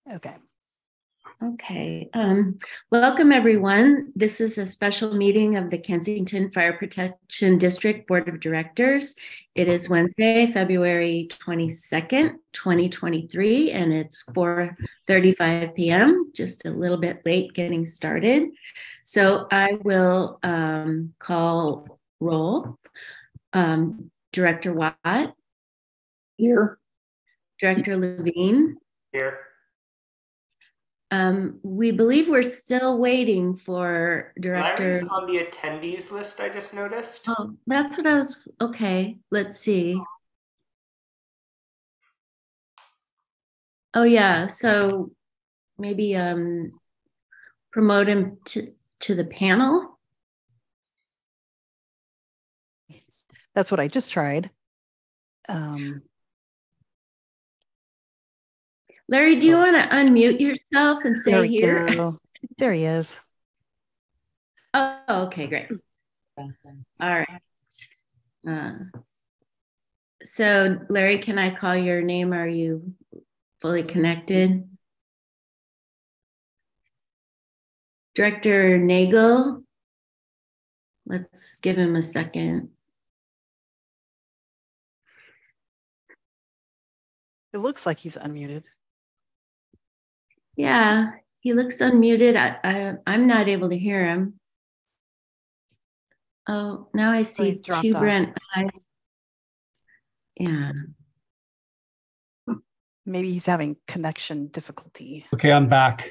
Okay. Okay. Welcome, everyone. This is a special meeting of the Kensington Fire Protection District Board of Directors. It is Wednesday, February 22nd, 2023, and it's 4:35 p.m., just a little bit late getting started. So I will call roll. Director Watt. Here. Director Levine. Here. We believe we're still waiting for Director. Larry's on the attendees list, I just noticed. Oh, that's what I was. Okay, let's see. Oh yeah, so maybe promote him to the panel. That's what I just tried. Larry, do you want to unmute yourself and say here? There he is. Oh, okay, great. Awesome. All right. So, Larry, can I call your name? Are you fully connected? Director Nagel, let's give him a second. It looks like he's unmuted. Yeah, he looks unmuted. I'm not able to hear him. Oh, now I see two Brent eyes. Yeah. Maybe he's having connection difficulty. Okay, I'm back.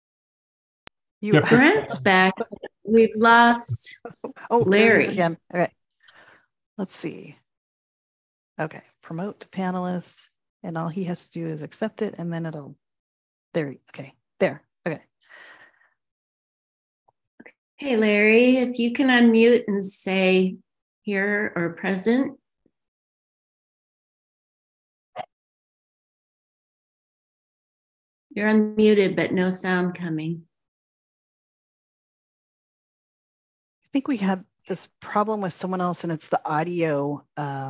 Brent's back. We've lost Larry again. Okay. Let's see. Okay, promote to panelist, and all he has to do is accept it, and then it'll. There. Okay. There. Okay. Hey, Larry, if you can unmute and say here or present. You're unmuted, but no sound coming. I think we had this problem with someone else, and it's the audio.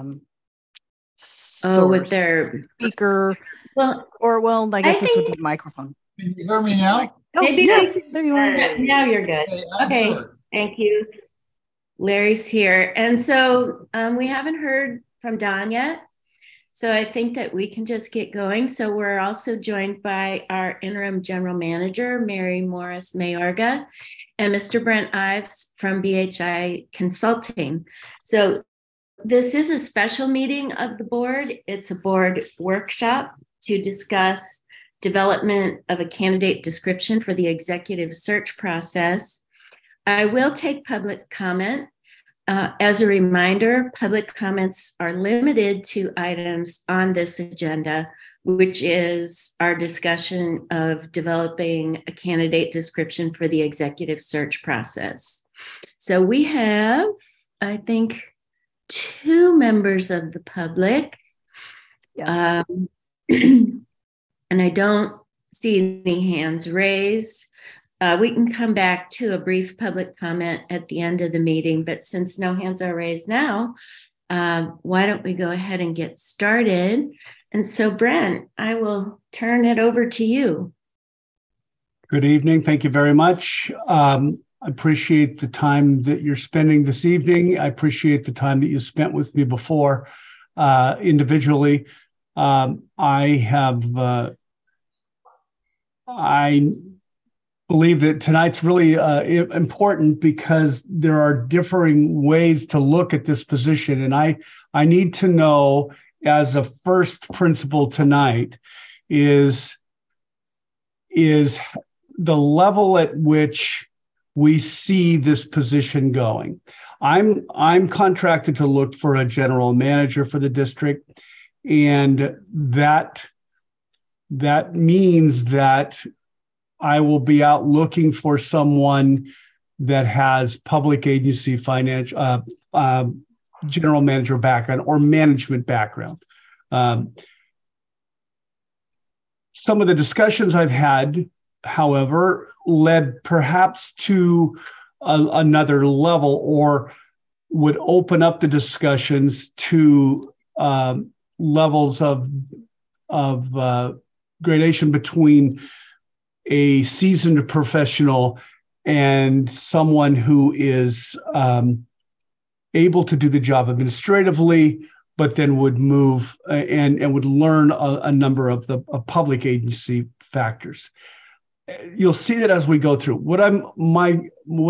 With their speaker. I guess this would be microphone. Can you hear me now? Oh, maybe yes, there you are. Now you're good. Okay, thank you. Larry's here. And so we haven't heard from Don yet. So I think that we can just get going. So we're also joined by our interim general manager, Mary Morris Mayorga, and Mr. Brent Ives from BHI Consulting. So this is a special meeting of the board. It's a board workshop to discuss development of a candidate description for the executive search process. I will take public comment. As a reminder, public comments are limited to items on this agenda, which is our discussion of developing a candidate description for the executive search process. So we have, I think, 2 members of the public. Yes. And I don't see any hands raised. We can come back to a brief public comment at the end of the meeting, but since no hands are raised now, why don't we go ahead and get started? And so, Brent, I will turn it over to you. Good evening. Thank you very much. I appreciate the time that you're spending this evening. I appreciate the time that you spent with me before individually. I believe that tonight's really important because there are differing ways to look at this position. And I need to know, as a first principle tonight, is the level at which we see this position going. I'm contracted to look for a general manager for the district, and that means that I will be out looking for someone that has public agency financial general manager background or management background. Some of the discussions I've had, however, led perhaps to another level, or would open up the discussions to levels of gradation between a seasoned professional and someone who is able to do the job administratively, but then would move and would learn a number of the public agency factors. You'll see that as we go through. What my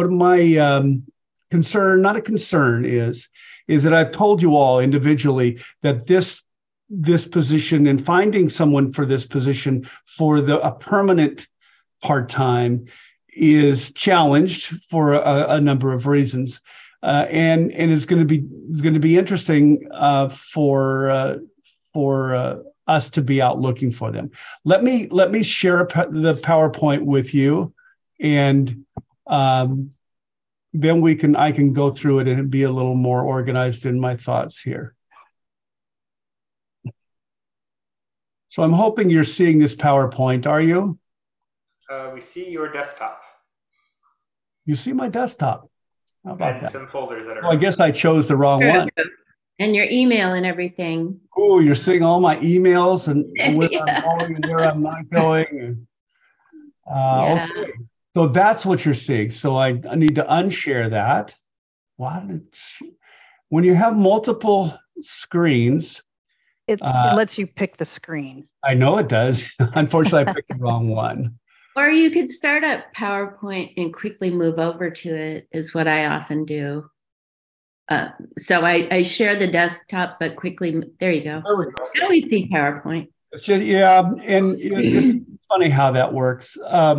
concern, not a concern, is that I've told you all individually that this position and finding someone for this position for a permanent part-time is challenged for a number of reasons, and it's going to be interesting for us to be out looking for them. Let me share the PowerPoint with you, and then I can go through it and be a little more organized in my thoughts here. So I'm hoping you're seeing this PowerPoint. Are you? We see your desktop. You see my desktop. How about and that? Some folders that are. Well, I guess I chose the wrong one. And your email and everything. Oh, you're seeing all my emails and where I'm going and where I'm not going. Yeah. Okay. So that's what you're seeing. So I need to unshare that. When you have multiple screens, it lets you pick the screen. I know it does. Unfortunately, I picked the wrong one. Or you could start up PowerPoint and quickly move over to it, is what I often do. So I share the desktop, but quickly, there you go. Now we see PowerPoint. It's just, yeah, and it's funny how that works.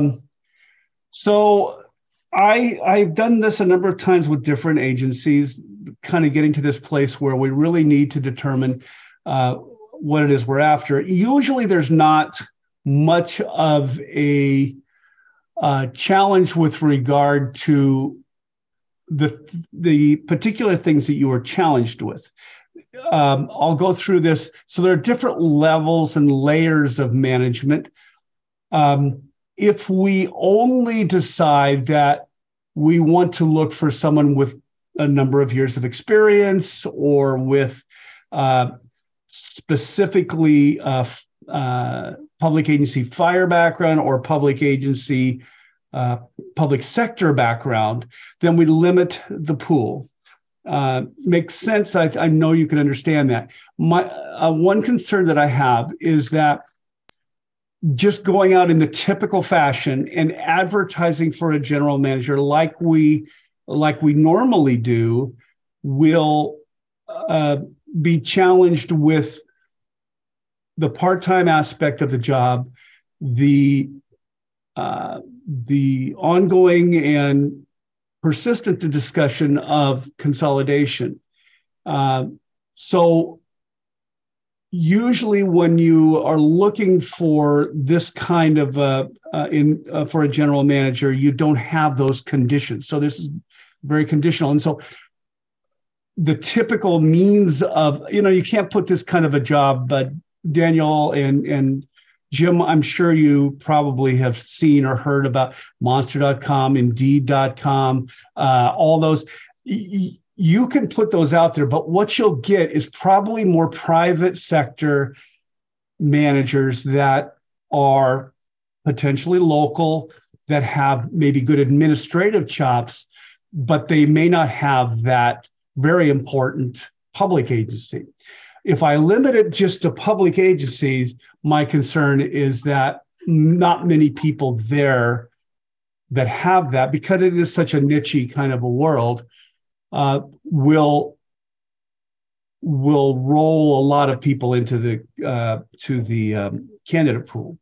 So I've done this a number of times with different agencies, kind of getting to this place where we really need to determine what it is we're after. Usually there's not much of a challenge with regard to the particular things that you are challenged with. I'll go through this. So there are different levels and layers of management. If we only decide that we want to look for someone with a number of years of experience or with specifically public agency fire background or public agency public sector background, then we limit the pool. Makes sense. I know you can understand that. My one concern that I have is that just going out in the typical fashion and advertising for a general manager like we normally do will be challenged with the part-time aspect of the job, the ongoing and persistent discussion of consolidation. So usually when you are looking for this kind of for a general manager, you don't have those conditions. So this is very conditional. And so the typical means of, you can't put this kind of a job, but Daniel and Jim, I'm sure you probably have seen or heard about Monster.com, Indeed.com, all those. You can put those out there, but what you'll get is probably more private sector managers that are potentially local, that have maybe good administrative chops, but they may not have that very important public agency. If I limit it just to public agencies, my concern is that not many people there that have that, because it is such a niche-y kind of a world, will roll a lot of people into the candidate pool.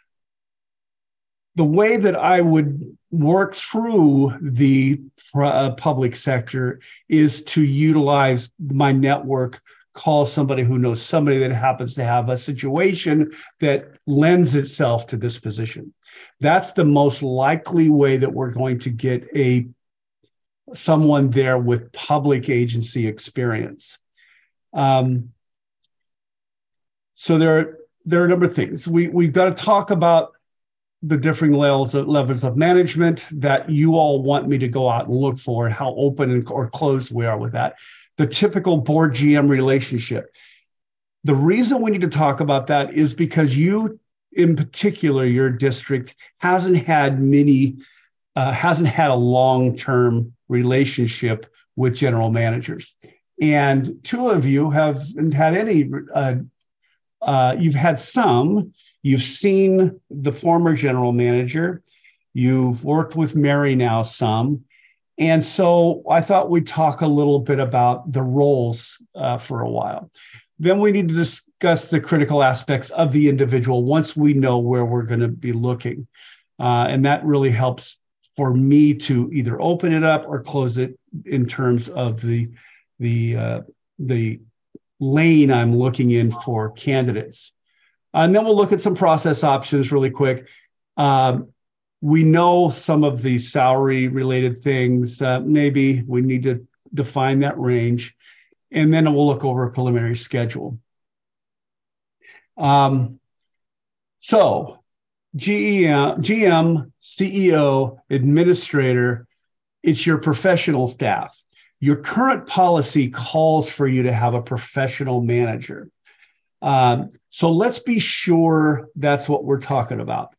The way that I would work through the public sector is to utilize my network, call somebody who knows somebody that happens to have a situation that lends itself to this position. That's the most likely way that we're going to get someone there with public agency experience. So there are a number of things. We've got to talk about the differing levels of management that you all want me to go out and look for, and how open or closed we are with that. The typical board GM relationship. The reason we need to talk about that is because you in particular, your district hasn't had a long-term relationship with general managers. And two of you haven't had any, you've had some, you've seen the former general manager, you've worked with Mary now some. And so I thought we'd talk a little bit about the roles for a while. Then we need to discuss the critical aspects of the individual once we know where we're going to be looking. And that really helps for me to either open it up or close it in terms of the lane I'm looking in for candidates. And then we'll look at some process options really quick. We know some of the salary related things. Maybe we need to define that range. And then we'll look over a preliminary schedule. So GM, CEO, administrator, it's your professional staff. Your current policy calls for you to have a professional manager. So let's be sure that's what we're talking about.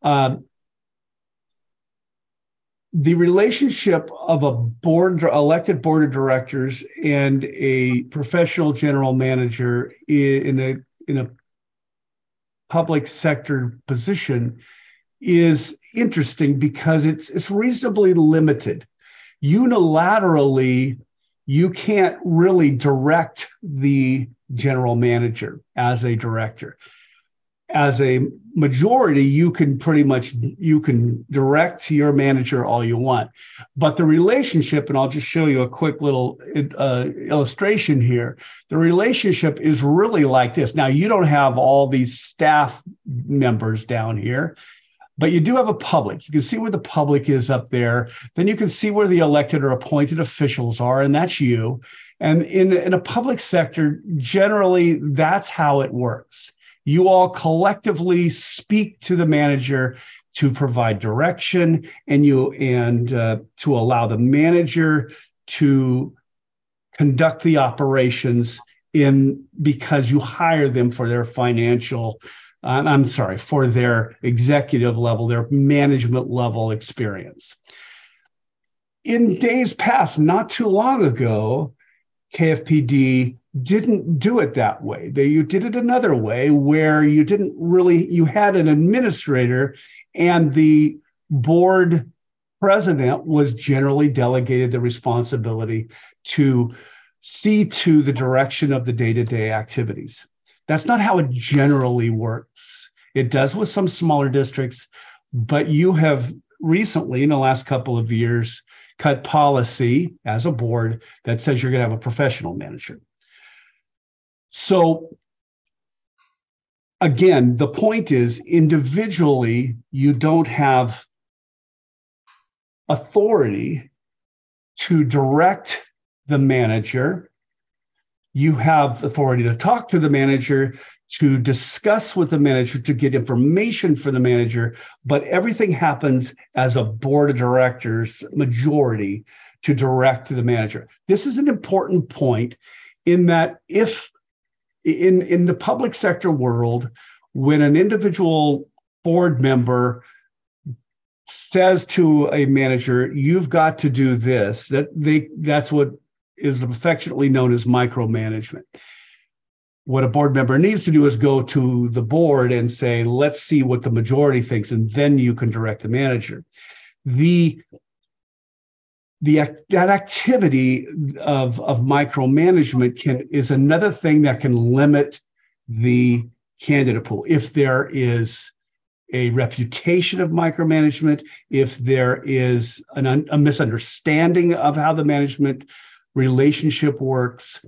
The relationship of elected board of directors and a professional general manager in a public sector position is interesting because it's reasonably limited. Unilaterally, you can't really direct the general manager as a director. As a majority, you can direct your manager all you want. But the relationship, and I'll just show you a quick little illustration here, the relationship is really like this. Now, you don't have all these staff members down here, but you do have a public. You can see where the public is up there. Then you can see where the elected or appointed officials are, and that's you. And in a public sector, generally, that's how it works. You all collectively speak to the manager to provide direction and to allow the manager to conduct the operations because you hire them for their for their executive level, their management level experience. In days past, not too long ago, KFPD didn't do it that way. You did it another way where you had an administrator and the board president was generally delegated the responsibility to see to the direction of the day-to-day activities. That's not how it generally works. It does with some smaller districts, but you have recently, in the last couple of years, cut policy as a board that says you're going to have a professional manager. So again, the point is individually, you don't have authority to direct the manager. You have authority to talk to the manager, to discuss with the manager, to get information for the manager, but everything happens as a board of directors majority to direct the manager. This is an important point in that if in the public sector world, when an individual board member says to a manager, you've got to do this, that's what is affectionately known as micromanagement. What a board member needs to do is go to the board and say, let's see what the majority thinks, and then you can direct the manager. That activity of micromanagement is another thing that can limit the candidate pool. If there is a reputation of micromanagement, if there is a misunderstanding of how the management relationship works.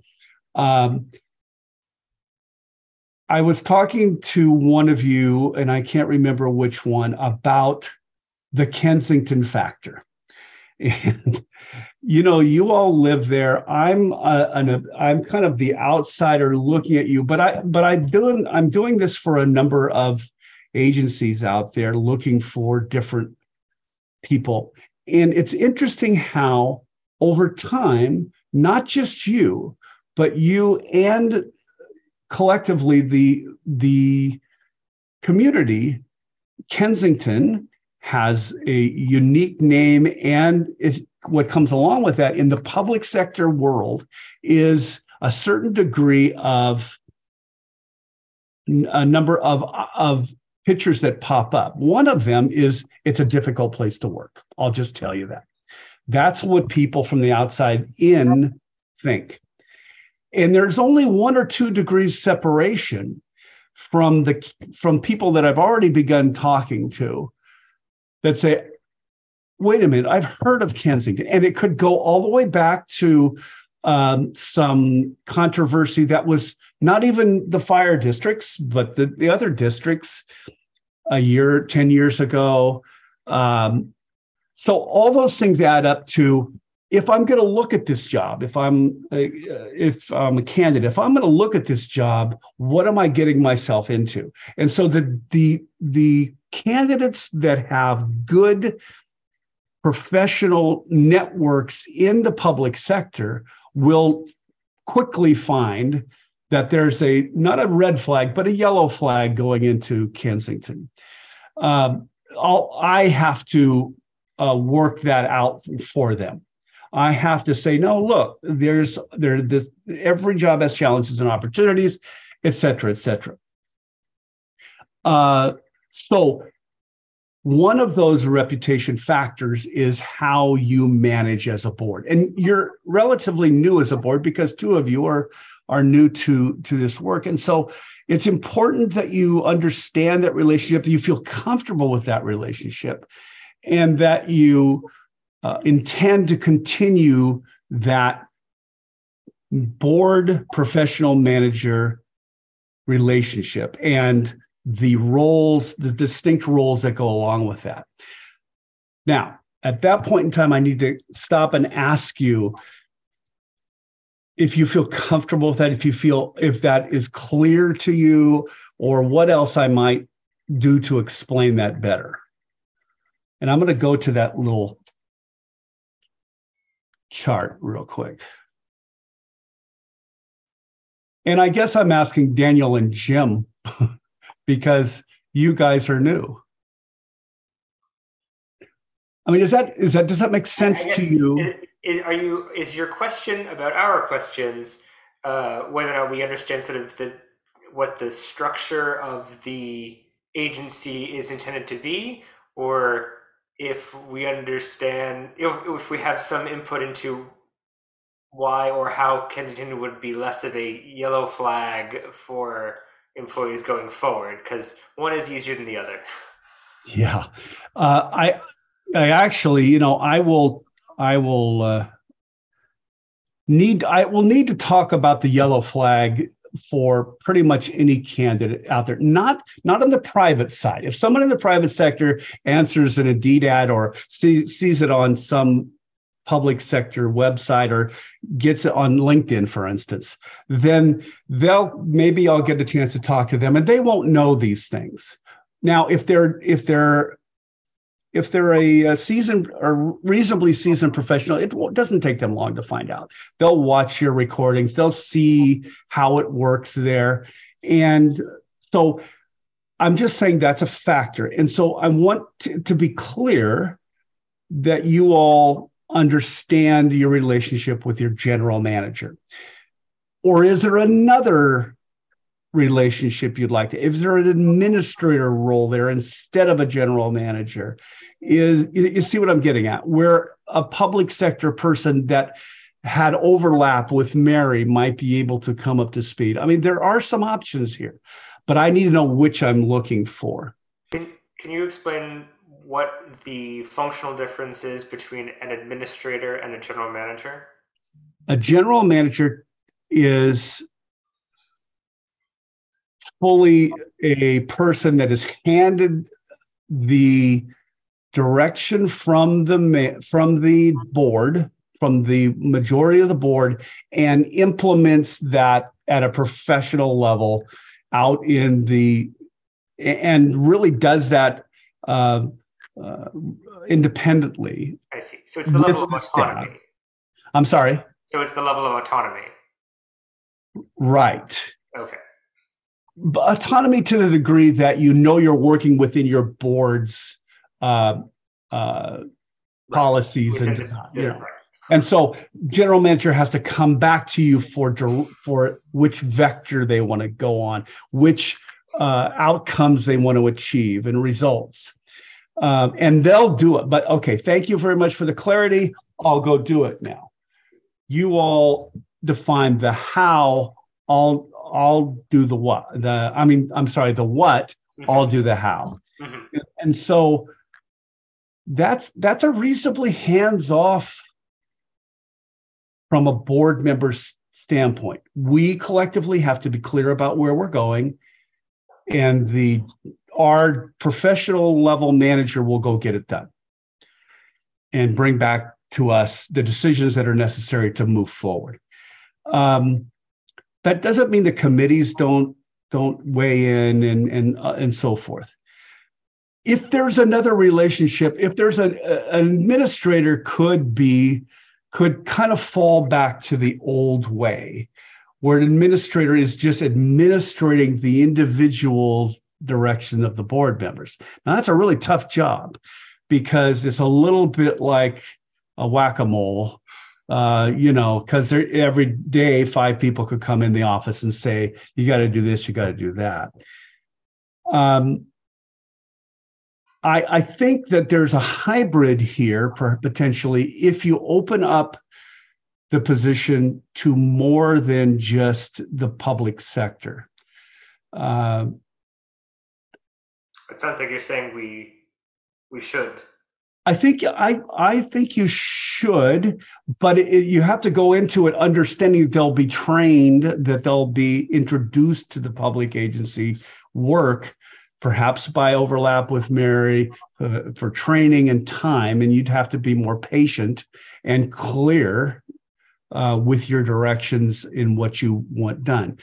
I was talking to one of you, and I can't remember which one, about the Kensington factor. And you all live there. I'm kind of the outsider looking at you, but I'm doing this for a number of agencies out there looking for different people. And it's interesting how over time, not just you, but you and collectively the community, Kensington has a unique name, and what comes along with that in the public sector world is a certain degree of a number of pictures that pop up. One of them is it's a difficult place to work. I'll just tell you that. That's what people from the outside in think. And there's only 1 or 2 degrees separation from people that I've already begun talking to that say, wait a minute, I've heard of Kensington. And it could go all the way back to some controversy that was not even the fire districts, but the other districts 10 years ago. So all those things add up to, if I'm going to look at this job, if I'm a candidate, if I'm going to look at this job, what am I getting myself into? And so the candidates that have good professional networks in the public sector will quickly find that there's not a red flag, but a yellow flag going into Kensington. I have to work that out for them. I have to say, no, look, every job has challenges and opportunities, et cetera, et cetera. So one of those reputation factors is how you manage as a board. And you're relatively new as a board because 2 of you are new to this work. And so it's important that you understand that relationship, that you feel comfortable with that relationship, and that you intend to continue that board professional manager relationship and the distinct roles that go along with that. Now, at that point in time, I need to stop and ask you if you feel comfortable with that, if that is clear to you, or what else I might do to explain that better. And I'm going to go to that little chart real quick. And I guess I'm asking Daniel and Jim because you guys are new. I mean, does that make sense to you? Is your question about our questions, whether or not we understand sort of what the structure of the agency is intended to be, or if we understand, if we have some input into why or how Kensington would be less of a yellow flag for employees going forward, because one is easier than the other. Yeah, I actually, I will need to talk about the yellow flag for pretty much any candidate out there, not on the private side. If someone in the private sector answers an Indeed ad or sees it on some public sector website or gets it on LinkedIn, for instance, then maybe I'll get a chance to talk to them, and they won't know these things. Now, if they're a seasoned or reasonably seasoned professional, it doesn't take them long to find out. They'll watch your recordings. They'll see how it works there. And so I'm just saying that's a factor. And so I want to be clear that you all understand your relationship with your general manager. Or is there another relationship you'd like to? Is there an administrator role there instead of a general manager? You see what I'm getting at? Where a public sector person that had overlap with Mary might be able to come up to speed. I mean, there are some options here, but I need to know which I'm looking for. Can you explain what the functional difference is between an administrator and a general manager? A general manager is fully a person that is handed the direction from the board, from the majority of the board, and implements that at a professional level out and really does that independently. I see. So it's the level of autonomy. I'm sorry? So it's the level of autonomy. Right. Okay. autonomy to the degree that you're working within your board's policies and design, And so general manager has to come back to you for which vector they want to go on, which outcomes they want to achieve and results. And they'll do it. But okay, thank you very much for the clarity. I'll go do it now. You all define the how. I'll do the what. The what. I'll do the how. And so that's a reasonably hands-off from a board member's standpoint. We collectively have to be clear about where we're going, and our professional level manager will go get it done and bring back to us the decisions that are necessary to move forward. That doesn't mean the committees don't weigh in and so forth. If there's another relationship, if there's an administrator could kind of fall back to the old way, where an administrator is just administrating the individual direction of the board members. Now, that's a really tough job because it's a little bit like a whack-a-mole, because every day 5 people could come in the office and say, you got to do this, you got to do that. I think that there's a hybrid here, potentially, if you open up the position to more than just the public sector. It sounds like you're saying we should. I think you should, but you have to go into it understanding they'll be trained, that they'll be introduced to the public agency work, perhaps by overlap with Mary for training and time, and you'd have to be more patient and clear with your directions in what you want done.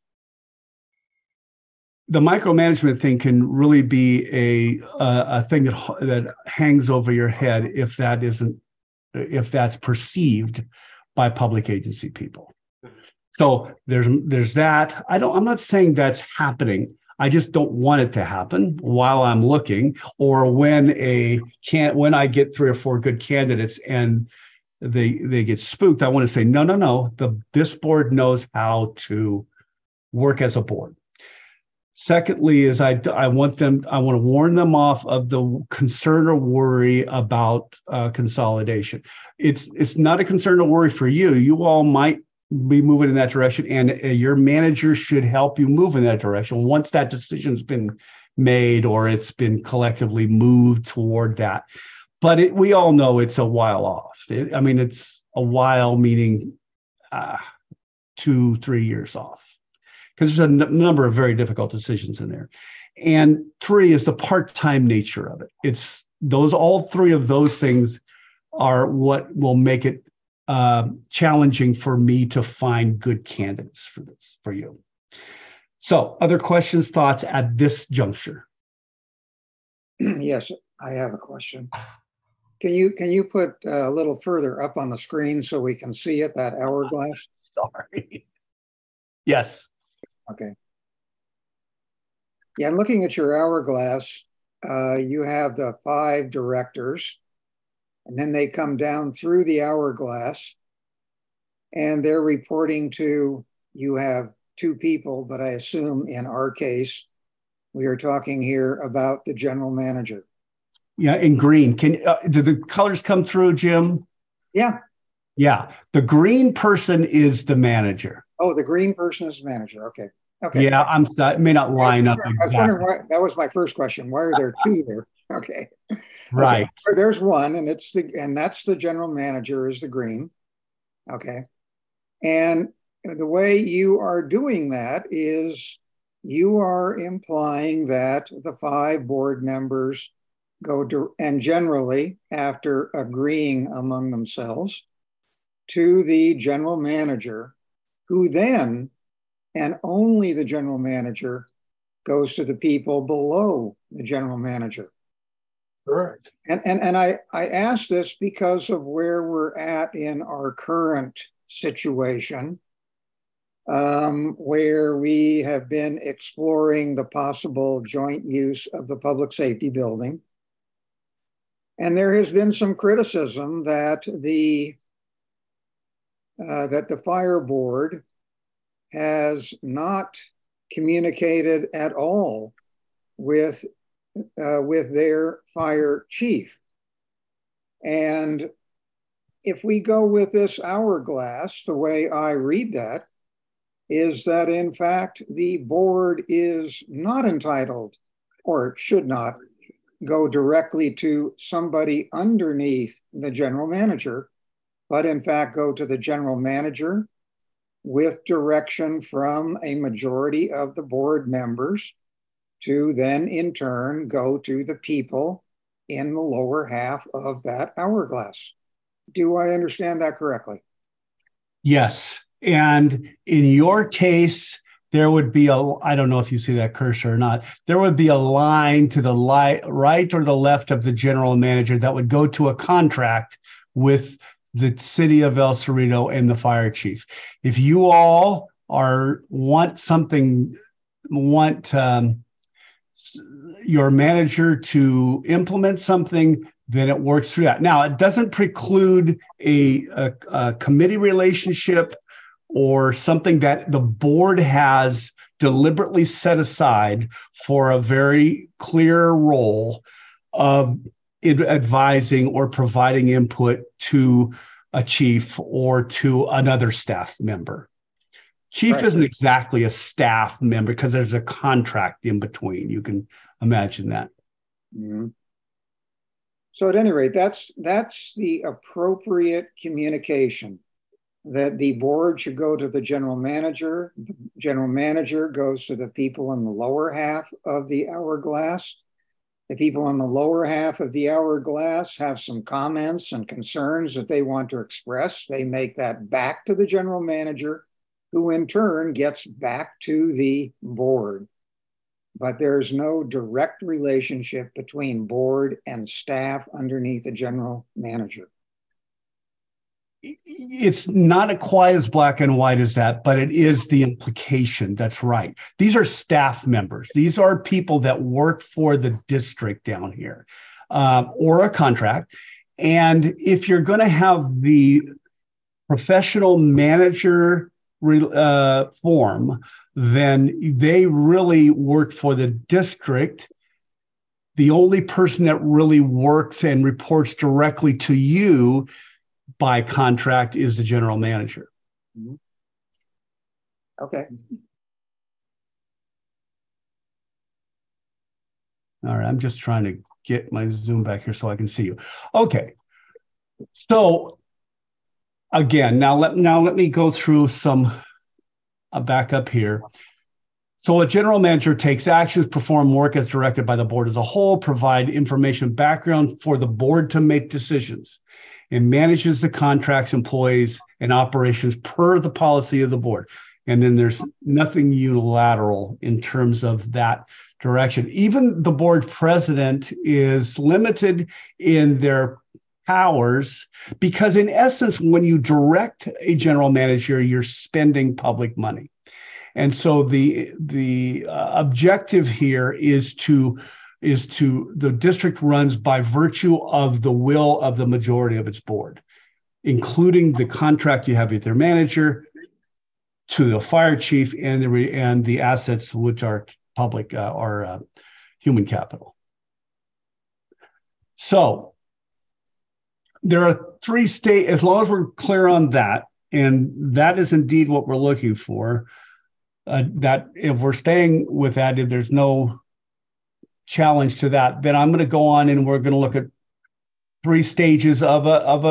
The micromanagement thing can really be a thing that hangs over your head if that's perceived by public agency people. So there's that. I'm not saying that's happening. I just don't want it to happen while I'm looking, or when I get 3 or 4 good candidates and they get spooked. I want to say no. This board knows how to work as a board. Secondly, is I want to warn them off of the concern or worry about consolidation. It's not a concern or worry for you. You all might be moving in that direction, and your manager should help you move in that direction once that decision's been made or it's been collectively moved toward that. But we all know it's a while off. It's a while, meaning 2-3 years off, because there's a number of very difficult decisions in there. And 3 is the part-time nature of it. All 3 of those things are what will make it challenging for me to find good candidates for you. So, other questions, thoughts at this juncture? Yes, I have a question. Can you put a little further up on the screen so we can see it, that hourglass? Sorry. Yes. Okay. Yeah, I'm looking at your hourglass. You have the 5 directors, and then they come down through the hourglass, and they're reporting to, you have 2 people, but I assume in our case, we are talking here about the general manager. Yeah, in green. Do the colors come through, Jim? Yeah. Yeah, the green person is the manager. Oh, the green person is the manager. Okay. Yeah, it may not line up exactly. I was wondering why, that was my first question. Why are there 2 there? Okay. Right. Okay. There's one, and that's the general manager is the green. Okay. And the way you are doing that is you are implying that the 5 board members and generally, after agreeing among themselves, to the general manager, who then, and only the general manager, goes to the people below the general manager. Correct. And I ask this because of where we're at in our current situation. where we have been exploring the possible joint use of the public safety building. And there has been some criticism that the fire board has not communicated at all with their fire chief. And if we go with this hourglass, the way I read that is that in fact the board is not entitled, or should not, go directly to somebody underneath the general manager, but in fact go to the general manager with direction from a majority of the board members to then in turn go to the people in the lower half of that hourglass. Do I understand that correctly? Yes. And in your case, there would be I don't know if you see that cursor or not, there would be a line to the right or the left of the general manager that would go to a contract with the city of El Cerrito and the fire chief. If you all want your manager to implement something, then it works through that. Now, it doesn't preclude a committee relationship or something that the board has deliberately set aside for a very clear role of advising or providing input to a chief or to another staff member. Chief Right. Isn't exactly a staff member because there's a contract in between. You can imagine that. Mm-hmm. So at any rate, that's the appropriate communication, that the board should go to the general manager. The general manager goes to the people in the lower half of the hourglass. The people in the lower half of the hourglass have some comments and concerns that they want to express. They make that back to the general manager, who in turn gets back to the board. But there's no direct relationship between board and staff underneath the general manager. It's not quite as black and white as that, but it is the implication. That's right. These are staff members. These are people that work for the district down here, or a contract. And if you're going to have the professional manager form, then they really work for the district. The only person that really works and reports directly to you by contract is the general manager. Mm-hmm. Okay. All right, I'm just trying to get my Zoom back here so I can see you. Okay, so again, now let me go through some back up here. So a general manager takes actions, perform work as directed by the board as a whole, provide information background for the board to make decisions, and manages the contracts, employees, and operations per the policy of the board. And then there's nothing unilateral in terms of that direction. Even the board president is limited in their powers because, in essence, when you direct a general manager, you're spending public money. And so the objective here is to the district runs by virtue of the will of the majority of its board, including the contract you have with their manager, to the fire chief, and the assets which are public or human capital. So there are three states, as long as we're clear on that, and that is indeed what we're looking for, that if we're staying with that, if there's no challenge to that, then I'm going to go on and we're going to look at three stages of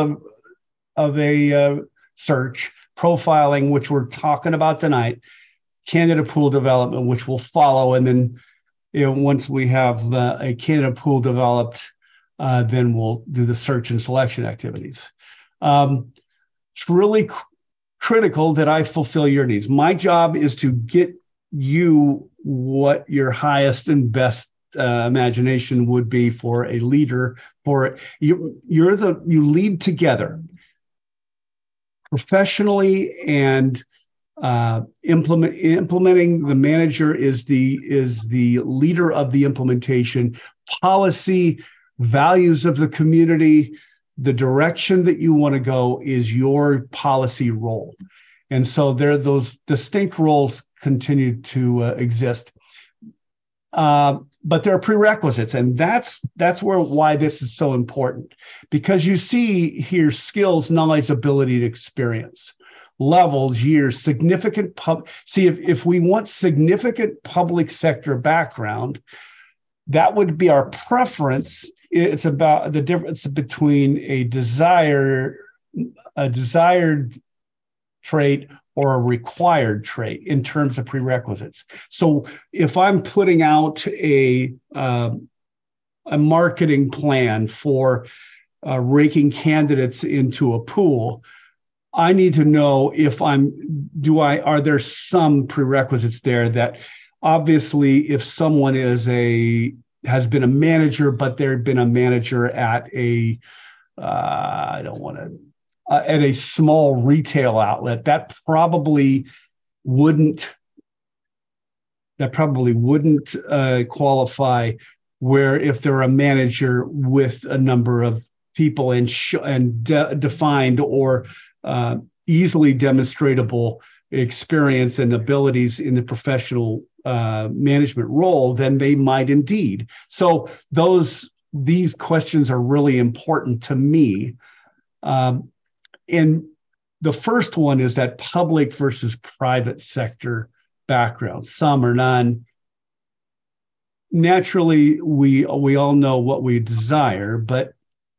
a search: profiling, which we're talking about tonight; candidate pool development, which will follow, and then once we have a candidate pool developed, then we'll do the search and selection activities. It's really critical that I fulfill your needs. My job is to get you what your highest and best imagination would be for a leader. For you lead together professionally and Implementing, the manager is the leader of the implementation. Policy, values of the community, the direction that you want to go is your policy role. And so those distinct roles continue to exist. But there are prerequisites, and that's why this is so important, because you see here skills, knowledge, ability, and experience, levels, years, significant if we want significant public sector background, that would be our preference. It's about the difference between a desired trait or a required trait in terms of prerequisites. So if I'm putting out a marketing plan for raking candidates into a pool, I need to know are there some prerequisites there that obviously if someone has been a manager, but they've been a manager at at a small retail outlet, that probably wouldn't qualify. Where if they're a manager with a number of people and defined or easily demonstratable experience and abilities in the professional management role, then they might indeed. So these questions are really important to me. And the first one is that public versus private sector background, some or none. Naturally, we all know what we desire, but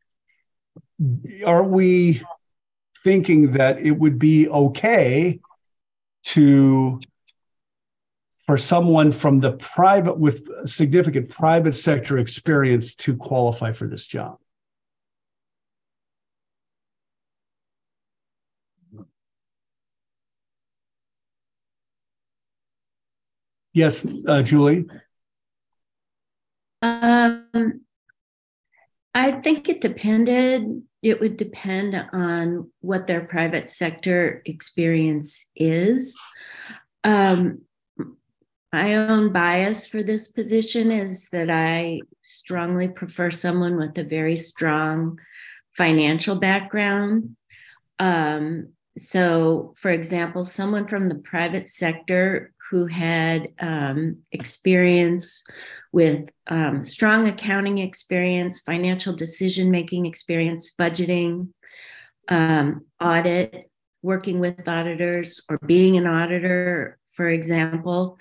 are we thinking that it would be okay for someone from the private with significant private sector experience to qualify for this job? Yes, Julie. I think it would depend on what their private sector experience is. My own bias for this position is that I strongly prefer someone with a very strong financial background. So, for example, someone from the private sector who had experience with strong accounting experience, financial decision-making experience, budgeting, audit, working with auditors, or being an auditor, for example.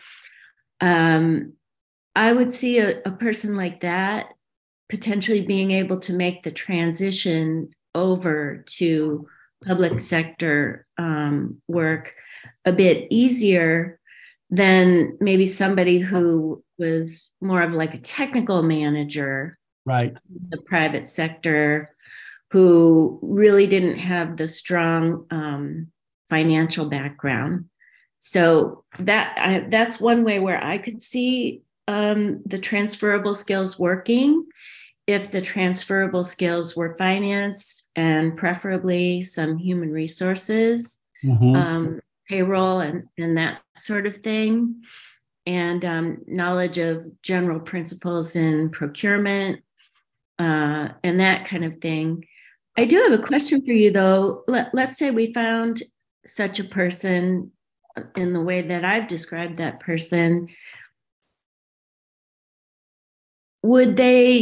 I would see a person like that potentially being able to make the transition over to public sector work a bit easier than maybe somebody who was more of like a technical manager, right? The private sector, who really didn't have the strong financial background. So that's one way where I could see the transferable skills working. If the transferable skills were finance and preferably some human resources, payroll and that sort of thing, and knowledge of general principles in procurement and that kind of thing. I do have a question for you, though. Let's say we found such a person in the way that I've described that person. Would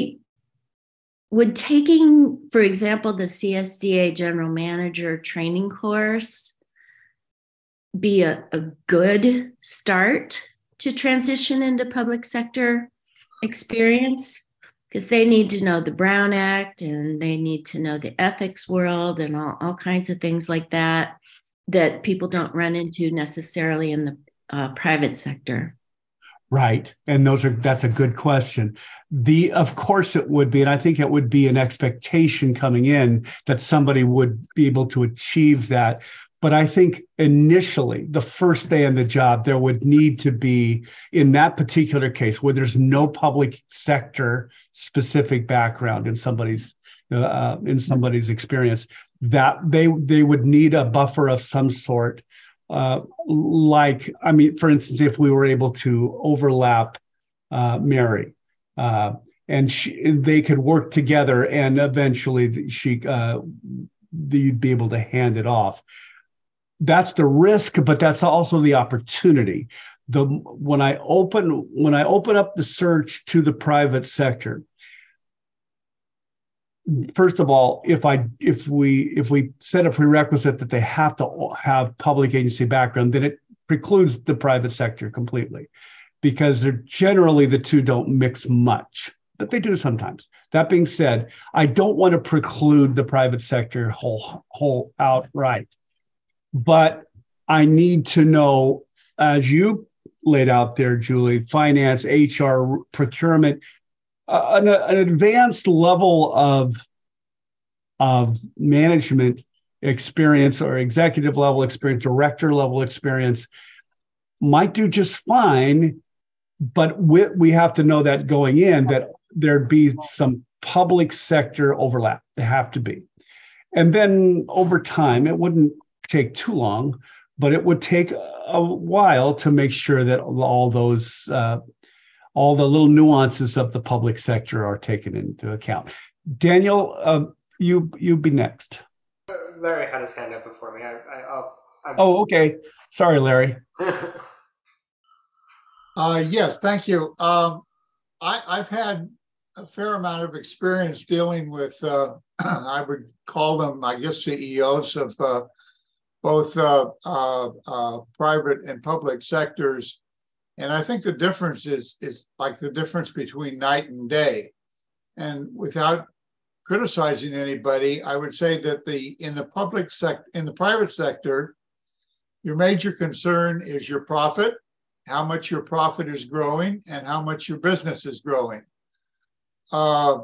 taking, for example, the CSDA General Manager training course be a good start to transition into public sector experience? Because they need to know the Brown Act and they need to know the ethics world and all kinds of things like that people don't run into necessarily in the private sector. Right. And that's a good question. Of course it would be, and I think it would be an expectation coming in that somebody would be able to achieve that. But I think initially, the first day on the job, there would need to be, in that particular case, where there's no public sector specific background in somebody's experience, that they would need a buffer of some sort like, I mean, for instance, if we were able to overlap Mary, and they could work together, and eventually you'd be able to hand it off. That's the risk, but that's also the opportunity. When I open up the search to the private sector, first of all, if we set a prerequisite that they have to have public agency background, then it precludes the private sector completely, because they're generally, the two don't mix much, but they do sometimes. That being said, I don't want to preclude the private sector whole outright, but I need to know, as you laid out there, Julie, finance, HR, procurement, an advanced level of management experience, or executive level experience, director level experience might do just fine. But we have to know that going in, that there'd be some public sector overlap. There have to be. And then over time, it wouldn't take too long, but it would take a while to make sure that all the little nuances of the public sector are taken into account. Daniel, you be next. Larry had his hand up before me. Oh, okay. Sorry, Larry. Yes, thank you. I've had a fair amount of experience dealing with, I would call them, I guess, CEOs of both private and public sectors. And I think the difference is like the difference between night and day. And without criticizing anybody, I would say that in the private sector, your major concern is your profit, how much your profit is growing, and how much your business is growing. On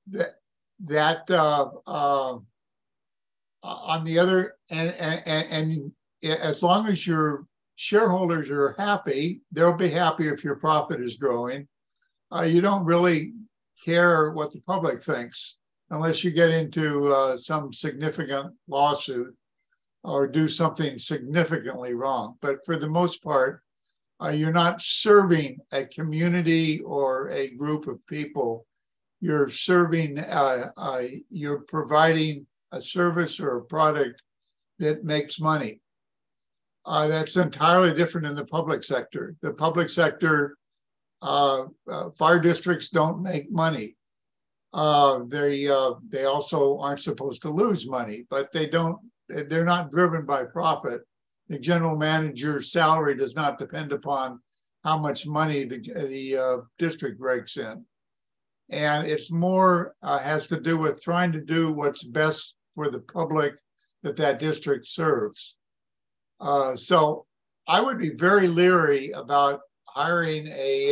the other, and as long as your shareholders are happy, they'll be happy if your profit is growing. You don't really care what the public thinks unless you get into some significant lawsuit or do something significantly wrong. But for the most part, you're not serving a community or a group of people. You're serving, you're providing a service or a product that makes money. That's entirely different in the public sector. The public sector, fire districts don't make money. They also aren't supposed to lose money, but they're not driven by profit. The general manager's salary does not depend upon how much money the district rakes in. And it's more has to do with trying to do what's best for the public that district serves. So I would be very leery about hiring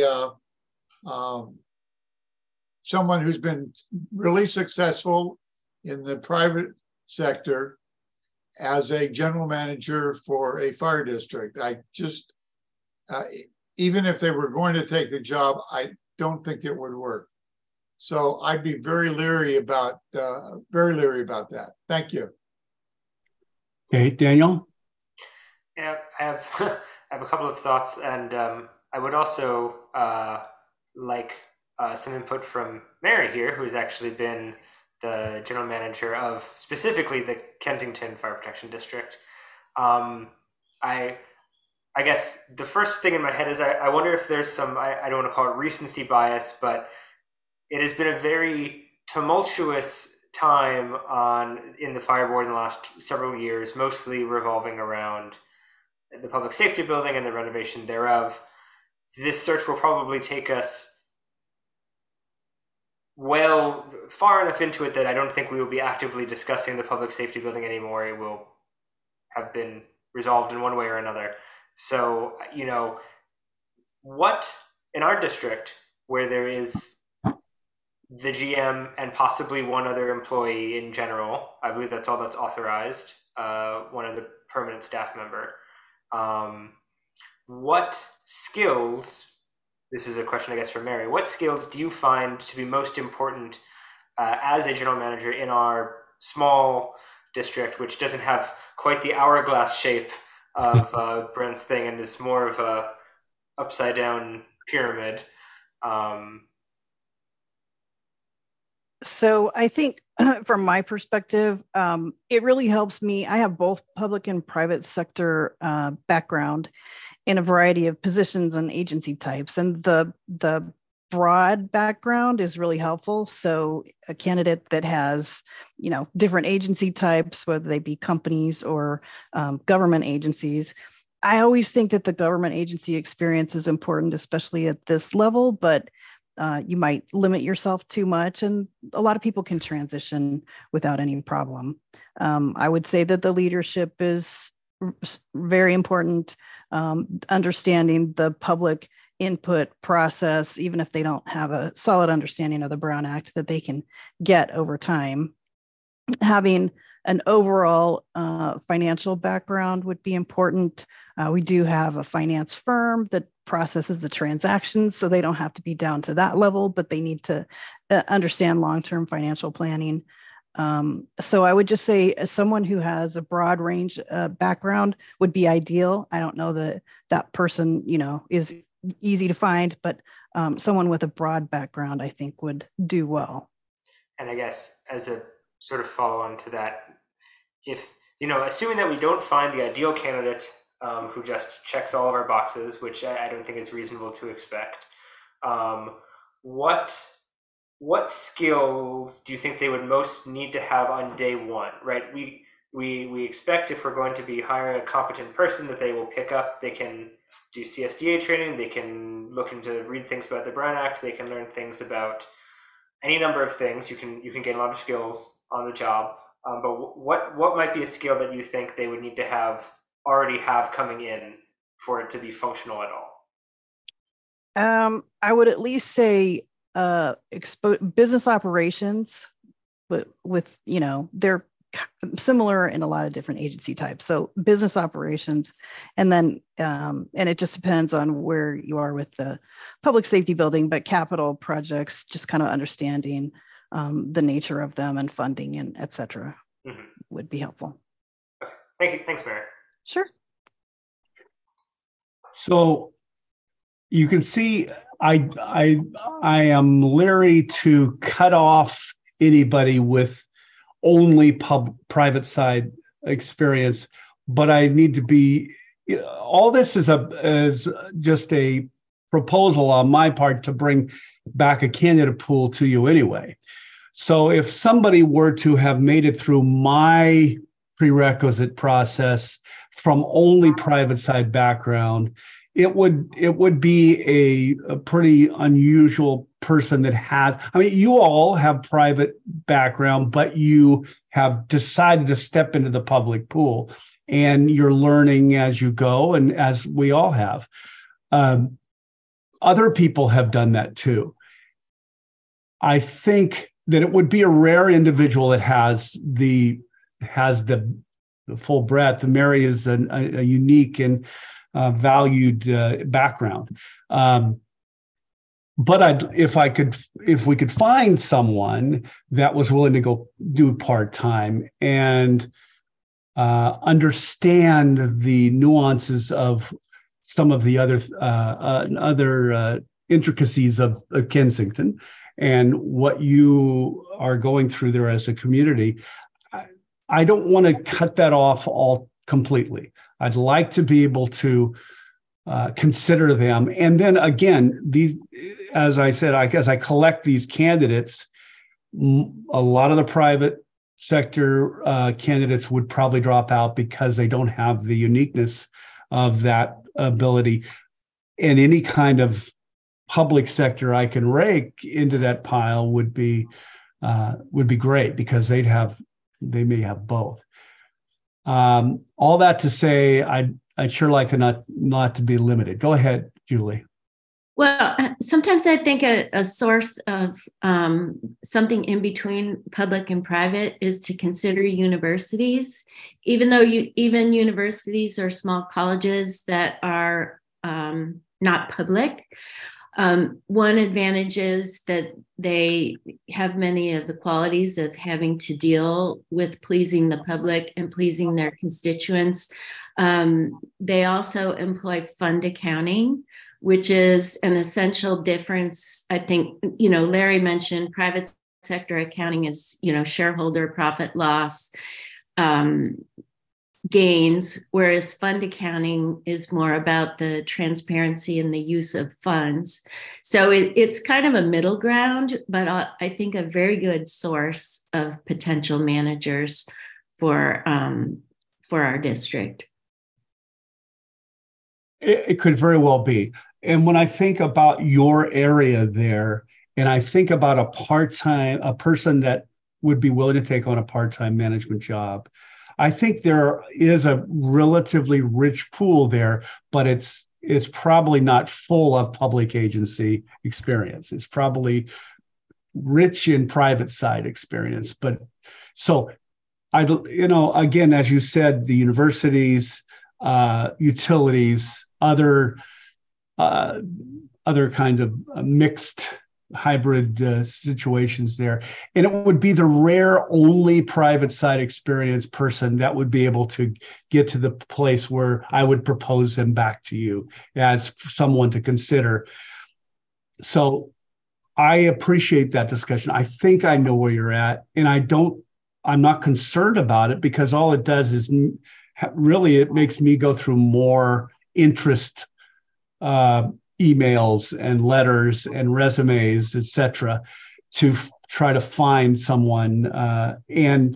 someone who's been really successful in the private sector as a general manager for a fire district. I just, even if they were going to take the job, I don't think it would work. So I'd be very leery about that. Thank you. Okay, Daniel. Yeah, I have a couple of thoughts, and I would also like some input from Mary here, who's actually been the general manager of specifically the Kensington Fire Protection District. I guess the first thing in my head is I wonder if there's some, I don't want to call it recency bias, but it has been a very tumultuous time in the fire board in the last several years, mostly revolving around the public safety building and the renovation thereof. This search will probably take us far enough into it that I don't think we will be actively discussing the public safety building anymore. It will have been resolved in one way or another. So, what in our district, where there is the GM and possibly one other employee in general, I believe that's all that's authorized, one of the permanent staff member, what skills, this is a question I guess for Mary, what skills do you find to be most important as a general manager in our small district, which doesn't have quite the hourglass shape of Brent's thing, and is more of a upside down pyramid. So I think from my perspective, it really helps me. I have both public and private sector background in a variety of positions and agency types, and the broad background is really helpful. So a candidate that has, different agency types, whether they be companies or government agencies. I always think that the government agency experience is important, especially at this level, but you might limit yourself too much, and a lot of people can transition without any problem. I would say that the leadership is very important, understanding the public input process, even if they don't have a solid understanding of the Brown Act, that they can get over time. Having an overall financial background would be important. We do have a finance firm that processes the transactions, so they don't have to be down to that level, but they need to understand long-term financial planning. So I would just say someone who has a broad range background would be ideal. I don't know that that person, is easy to find, but someone with a broad background, I think, would do well. And I guess as a sort of follow on to that, if, assuming that we don't find the ideal candidate who just checks all of our boxes, which I don't think is reasonable to expect, what skills do you think they would most need to have on day one, right? We expect, if we're going to be hiring a competent person, that they will pick up, they can do CSDA training, they can look into, read things about the Brown Act, they can learn things about any number of things. You can get a lot of skills on the job. But what might be a skill that you think they would need to already have coming in for it to be functional at all? I would at least say business operations, but with, they're similar in a lot of different agency types. So business operations, and then, and it just depends on where you are with the public safety building, but capital projects, just kind of understanding the nature of them and funding and et cetera, would be helpful. Okay. Thank you. Thanks, Mary. Sure. So you can see I am leery to cut off anybody with only private side experience, but I need to be, all this is just a proposal on my part to bring back a candidate pool to you anyway. So if somebody were to have made it through my prerequisite process from only private side background, it would be a pretty unusual person that has, you all have private background, but you have decided to step into the public pool, and you're learning as you go, and as we all have. Other people have done that too. I think that it would be a rare individual that has the full breadth. Mary is a unique and valued background. But if we could find someone that was willing to go do part-time and understand the nuances of some of the other intricacies of Kensington and what you are going through there as a community, I don't want to cut that off all completely. I'd like to be able to consider them. And then again, these, as I said, I guess I collect these candidates. A lot of the private sector candidates would probably drop out because they don't have the uniqueness of that ability. And any kind of public sector I can rake into that pile would be great, because they may have both. All that to say, I'd sure like to not to be limited. Go ahead, Julie. Well, sometimes I think a source of something in between public and private is to consider universities, even though even universities are small colleges that are not public. One advantage is that they have many of the qualities of having to deal with pleasing the public and pleasing their constituents. They also employ fund accounting, which is an essential difference. I think, Larry mentioned private sector accounting is, shareholder profit loss, gains, whereas fund accounting is more about the transparency and the use of funds. So it's kind of a middle ground, but I think a very good source of potential managers for our district. It could very well be. And when I think about your area there, and I think about a person that would be willing to take on a part-time management job, I think there is a relatively rich pool there, but it's probably not full of public agency experience. It's probably rich in private side experience. But so again, as you said, the universities, utilities, other kinds of mixed hybrid situations there. And it would be the rare only private side experience person that would be able to get to the place where I would propose them back to you as someone to consider. So I appreciate that discussion. I think I know where you're at, and I'm not concerned about it, because all it does is really, it makes me go through more interest emails and letters and resumes, etc., to try to find someone. And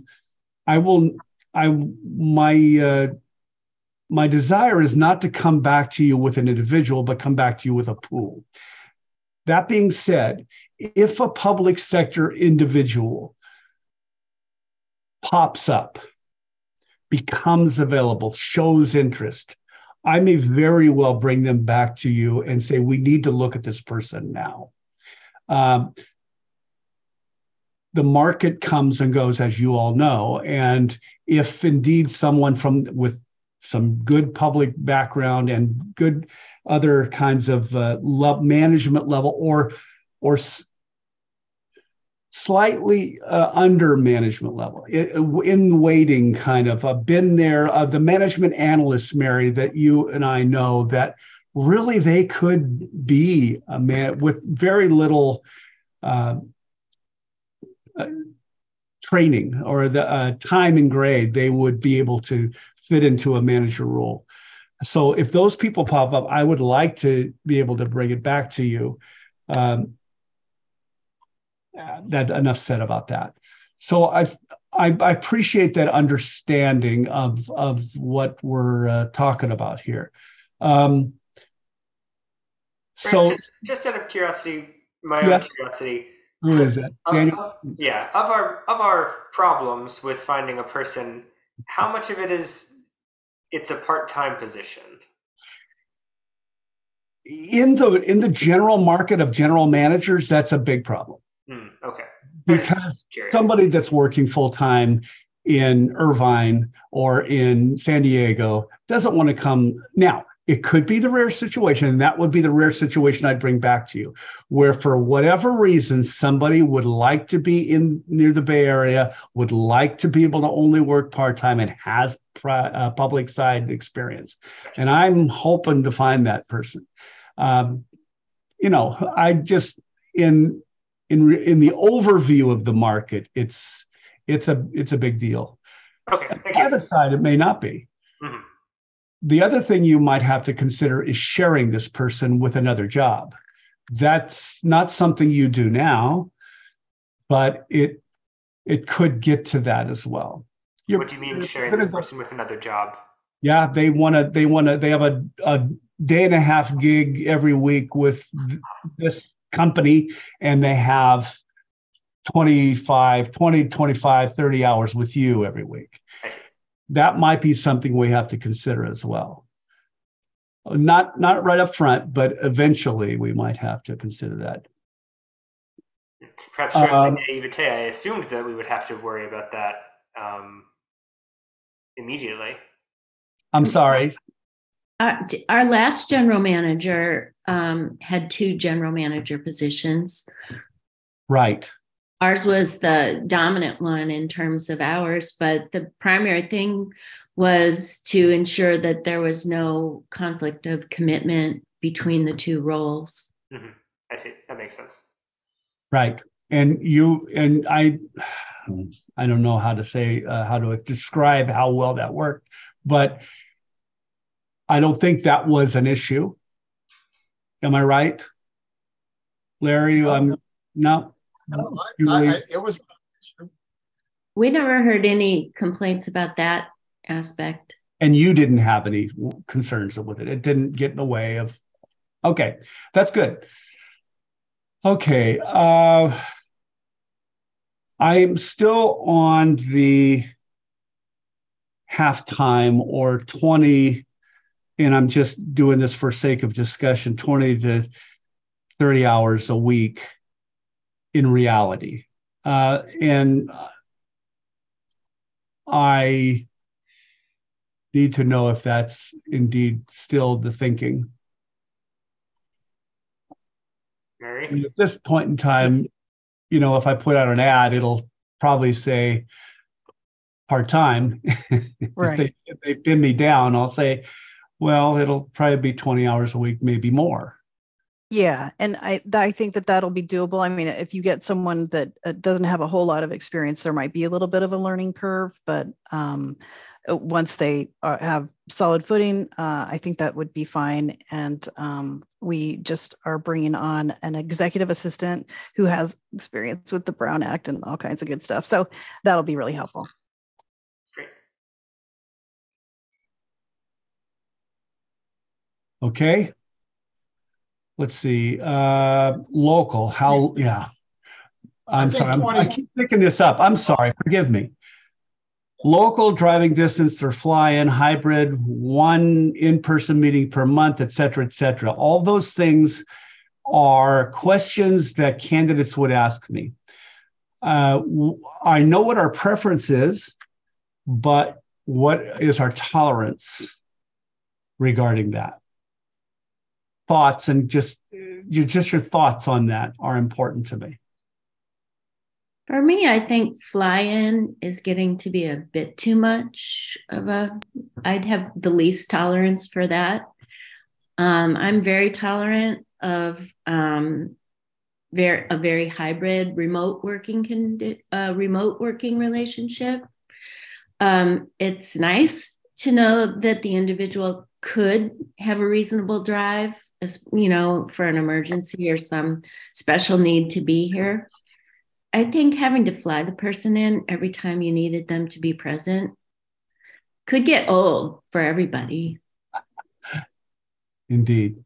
my desire is not to come back to you with an individual, but come back to you with a pool. That being said, if a public sector individual pops up, becomes available, shows interest, I may very well bring them back to you and say, we need to look at this person now. The market comes and goes, as you all know. And if indeed someone with some good public background and good other kinds of management level or slightly under management level, in waiting, kind of been there, the management analysts, Mary, that you and I know, that really they could be a man with very little training or the time and grade, they would be able to fit into a manager role. So if those people pop up, I would like to be able to bring it back to you. That enough said about that. So I appreciate that understanding of what we're talking about here. So just out of curiosity, own curiosity. Who is it? Daniel? Of our problems with finding a person, how much of it is it's a part-time position? In the general market of general managers, that's a big problem. Okay. Because somebody that's working full-time in Irvine or in San Diego doesn't want to come. Now, it could be the rare situation, and that would be the rare situation I'd bring back to you, where for whatever reason, somebody would like to be near the Bay Area, would like to be able to only work part-time, and has public side experience. And I'm hoping to find that person. I just, in the overview of the market, it's a big deal. Okay, thank you. On the other side, it may not be. Mm-hmm. The other thing you might have to consider is sharing this person with another job. That's not something you do now, but it could get to that as well. What do you mean sharing this person with another job? Yeah, they have a day and a half gig every week with this company, and they have 20, 25, 30 hours with you every week. I see. That might be something we have to consider as well. Not right up front, but eventually we might have to consider that. Perhaps naivete, I assumed that we would have to worry about that immediately. I'm sorry. Our last general manager had 2 general manager positions. Right. Ours was the dominant one in terms of hours, but the primary thing was to ensure that there was no conflict of commitment between the two roles. Mm-hmm. I see. That makes sense. Right. And you and I don't know how to say, how to describe how well that worked, but I don't think that was an issue. Am I right, Larry? No. No. It was. We never heard any complaints about that aspect. And you didn't have any concerns with it. It didn't get in the way of. Okay, that's good. Okay, I'm still on the halftime or 20, and I'm just doing this for sake of discussion, 20 to 30 hours a week in reality. And I need to know if that's indeed still the thinking. Mary? At this point in time, if I put out an ad, it'll probably say part-time. Right. If they pin me down, I'll say, well, it'll probably be 20 hours a week, maybe more. Yeah, and I think that'll be doable. I mean, if you get someone that doesn't have a whole lot of experience, there might be a little bit of a learning curve, but once they have solid footing, I think that would be fine. And we just are bringing on an executive assistant who has experience with the Brown Act and all kinds of good stuff. So that'll be really helpful. Great. Okay. Let's see. Local. Yeah. I'm sorry. I keep picking this up. I'm sorry. Forgive me. Local, driving distance, or fly-in, hybrid, one in-person meeting per month, et cetera, et cetera. All those things are questions that candidates would ask me. I know what our preference is, but what is our tolerance regarding that? Thoughts and just your thoughts on that are important to me. For me, I think fly-in is getting to be a bit too much of I'd have the least tolerance for that. I'm very tolerant of a very hybrid remote working relationship. It's nice to know that the individual could have a reasonable drive, for an emergency or some special need to be here. I think having to fly the person in every time you needed them to be present could get old for everybody. Indeed.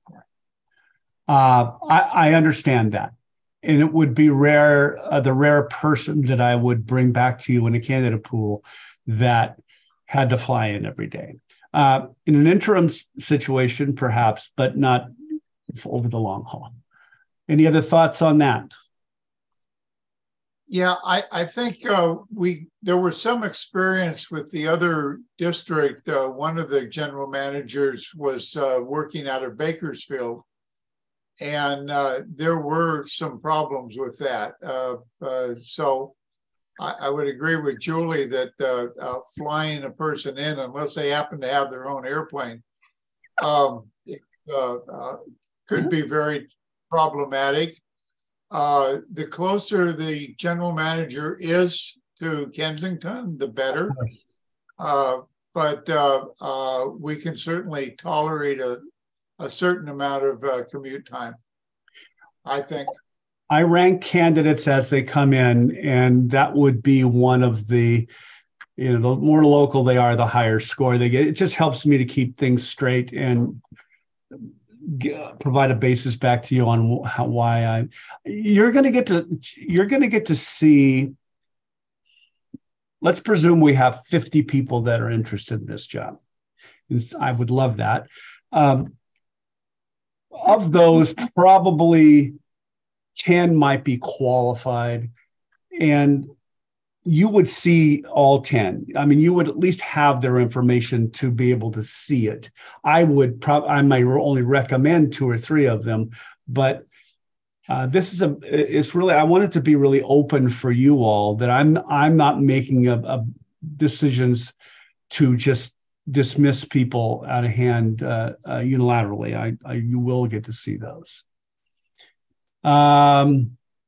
I understand that. And it would be rare, the rare person that I would bring back to you in a candidate pool that had to fly in every day. In an interim situation, perhaps, but not over the long haul. Any other thoughts on that? Yeah, I think there was some experience with the other district. One of the general managers was working out of Bakersfield, and there were some problems with that. So I would agree with Julie that flying a person in, unless they happen to have their own airplane, could be very problematic. The closer the general manager is to Kensington, the better. But we can certainly tolerate a certain amount of commute time, I think. I rank candidates as they come in, and that would be one of the, the more local they are, the higher score they get. It just helps me to keep things straight and provide a basis back to you on why you're going to get to see. Let's presume we have 50 people that are interested in this job. And I would love that. Of those, probably 10 might be qualified, and you would see all 10. I mean, you would at least have their information to be able to see it. I might only recommend 2 or 3 of them, but it's really, I want it to be really open for you all, that I'm not making decisions to just dismiss people out of hand unilaterally. You will get to see those. I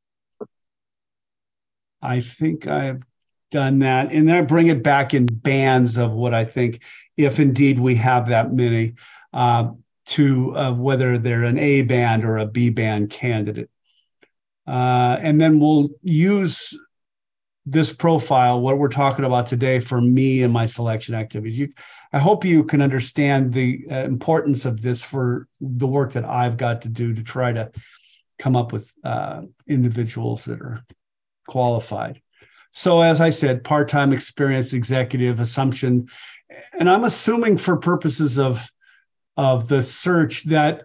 think I've done that. And then I bring it back in bands of what I think, if indeed we have that many, to whether they're an A band or a B band candidate. And then we'll use this profile, what we're talking about today, for me and my selection activities. I hope you can understand the importance of this for the work that I've got to do to try to come up with individuals that are qualified. So as I said, part-time experienced executive assumption, and I'm assuming for purposes of the search that,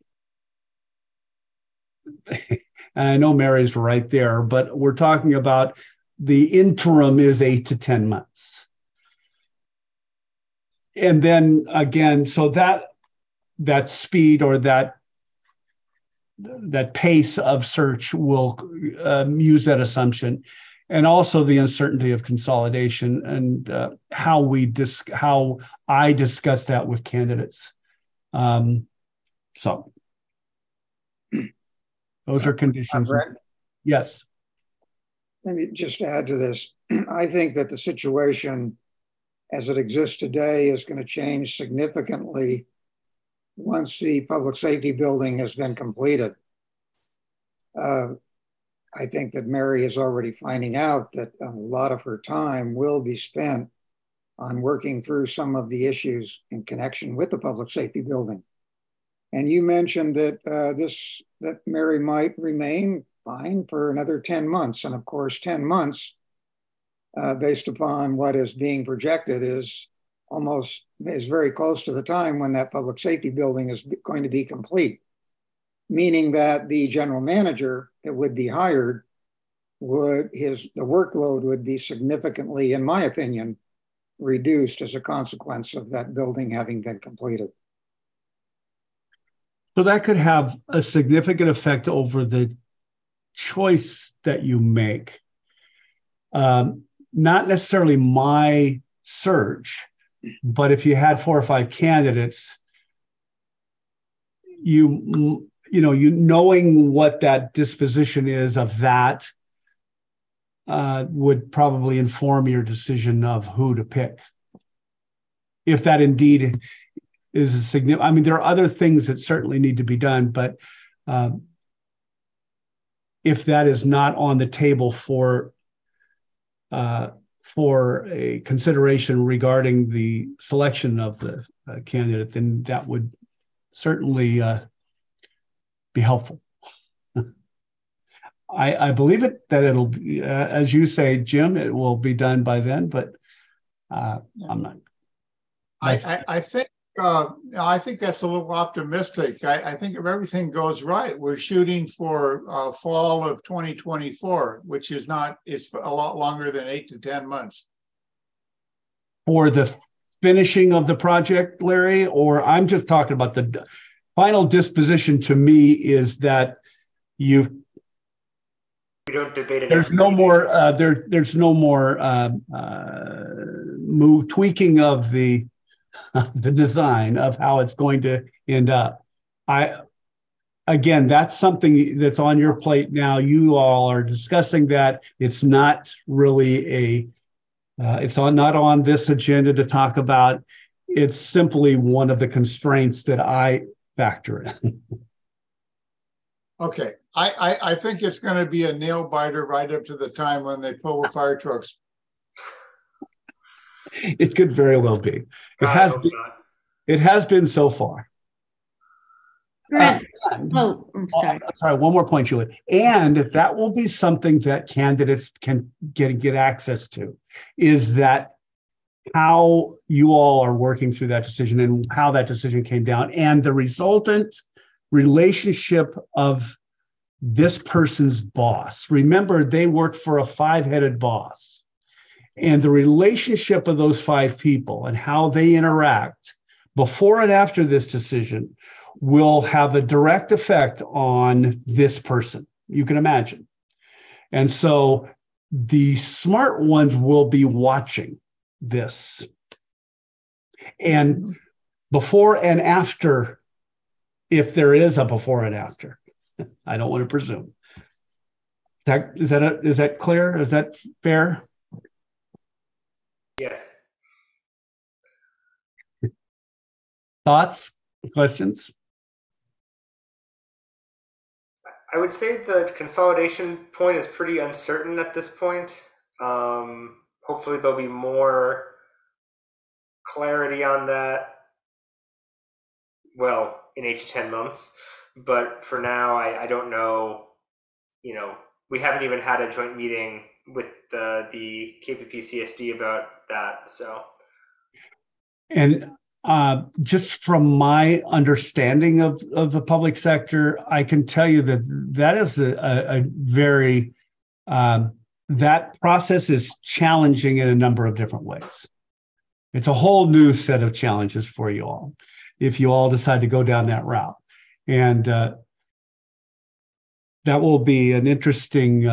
and I know Mary's right there, but we're talking about the interim is 8 to 10 months. And then again, so that speed or that pace of search will use that assumption, and also the uncertainty of consolidation and how I discuss that with candidates. So those are conditions. Yes. Let me just add to this. I think that the situation as it exists today is going to change significantly once the public safety building has been completed. I think that Mary is already finding out that a lot of her time will be spent on working through some of the issues in connection with the public safety building. And you mentioned that that Mary might remain fine for another 10 months. And of course, 10 months, based upon what is being projected, is very close to the time when that public safety building is going to be complete, meaning that the general manager that would be hired the workload would be significantly, in my opinion, reduced as a consequence of that building having been completed. So that could have a significant effect over the choice that you make. Not necessarily my search, but if you had 4 or 5 candidates, you knowing what that disposition is of that would probably inform your decision of who to pick. If that indeed is a significant, I mean, there are other things that certainly need to be done, but if that is not on the table for a consideration regarding the selection of the candidate, then that would certainly be helpful. I believe that it'll be, as you say, Jim, it will be done by then, but I'm not. I think that's a little optimistic. I think if everything goes right, we're shooting for fall of 2024, which is it's a lot longer than 8 to 10 months. For the finishing of the project, Larry, or I'm just talking about the final disposition. To me, is that we don't debate it. There's no more. There's no more tweaking of the design of how it's going to end up. Again, that's something that's on your plate now. You all are discussing that. It's not really not on this agenda to talk about. It's simply one of the constraints that I factor in. Okay, I think it's going to be a nail biter right up to the time when they pull the fire trucks. It could very well be. It has been so far. I'm sorry. Sorry, one more point, Julie. And that will be something that candidates can get access to, is that how you all are working through that decision and how that decision came down and the resultant relationship of this person's boss. Remember, they work for a 5-headed boss. And the relationship of those 5 people and how they interact before and after this decision will have a direct effect on this person, you can imagine. And so the smart ones will be watching this. And before and after, if there is a before and after. I don't want to presume. Is that clear? Is that fair? Yes. Thoughts, questions? I would say the consolidation point is pretty uncertain at this point. Hopefully there'll be more clarity on that, well, in 8 to 10 months. But for now, I don't know. We haven't even had a joint meeting with the KPP CSD about that. So, and just from my understanding of the public sector, I can tell you that is a very that process is challenging in a number of different ways. It's a whole new set of challenges for you all if you all decide to go down that route. And that will be an interesting,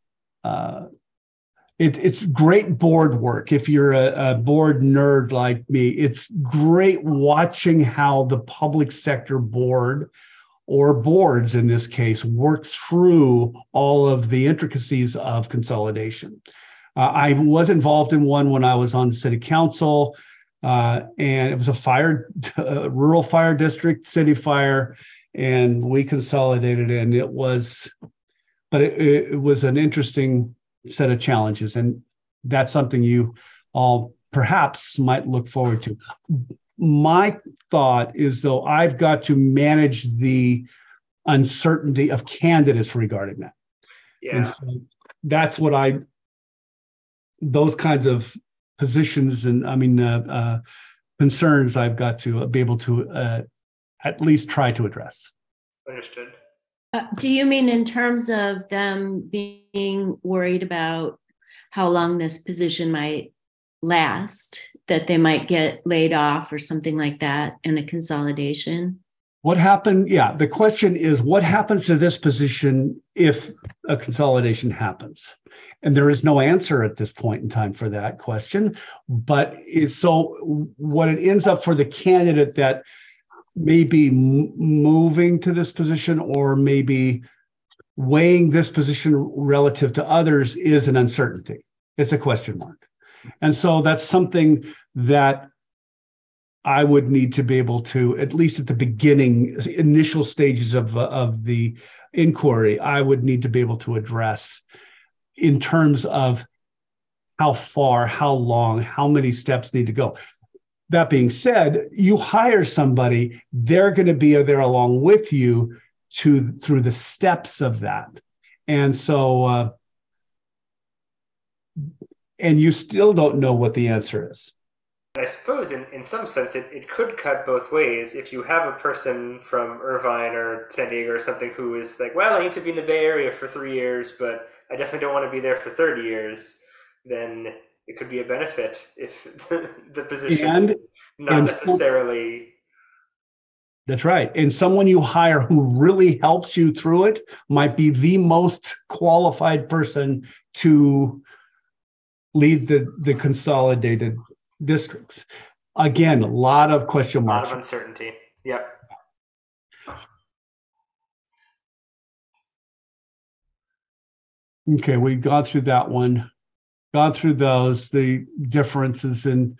it's great board work. If you're a board nerd like me, it's great watching how the public sector board, or boards in this case, work through all of the intricacies of consolidation. I was involved in one when I was on city council, and it was a rural fire district, city fire, and we consolidated, and it was an interesting set of challenges, and that's something you all perhaps might look forward to. My thought is, though, I've got to manage the uncertainty of candidates regarding that. Yeah. And so that's what those kinds of positions and concerns I've got to be able to at least try to address. Understood. Do you mean in terms of them being worried about how long this position might last, that they might get laid off or something like that in a consolidation? What happened? Yeah, the question is, what happens to this position if a consolidation happens? And there is no answer at this point in time for that question. But what it ends up for the candidate that may be moving to this position or maybe weighing this position relative to others is an uncertainty. It's a question mark. And so that's something that I would need to be able to, at least at the beginning, initial stages of the inquiry, I would need to be able to address in terms of how far, how long, how many steps need to go. That being said, you hire somebody, they're going to be there along with you through the steps of that. And so, and you still don't know what the answer is. I suppose in some sense it could cut both ways. If you have a person from Irvine or San Diego or something who is like, well, I need to be in the Bay Area for 3 years, but I definitely don't want to be there for 30 years, then it could be a benefit if the position is not necessarily... That's right. And someone you hire who really helps you through it might be the most qualified person to lead the consolidated districts. Again, a lot of question marks. A lot of uncertainty. Yep. Okay, we've gone through that one. Gone through those, the differences. And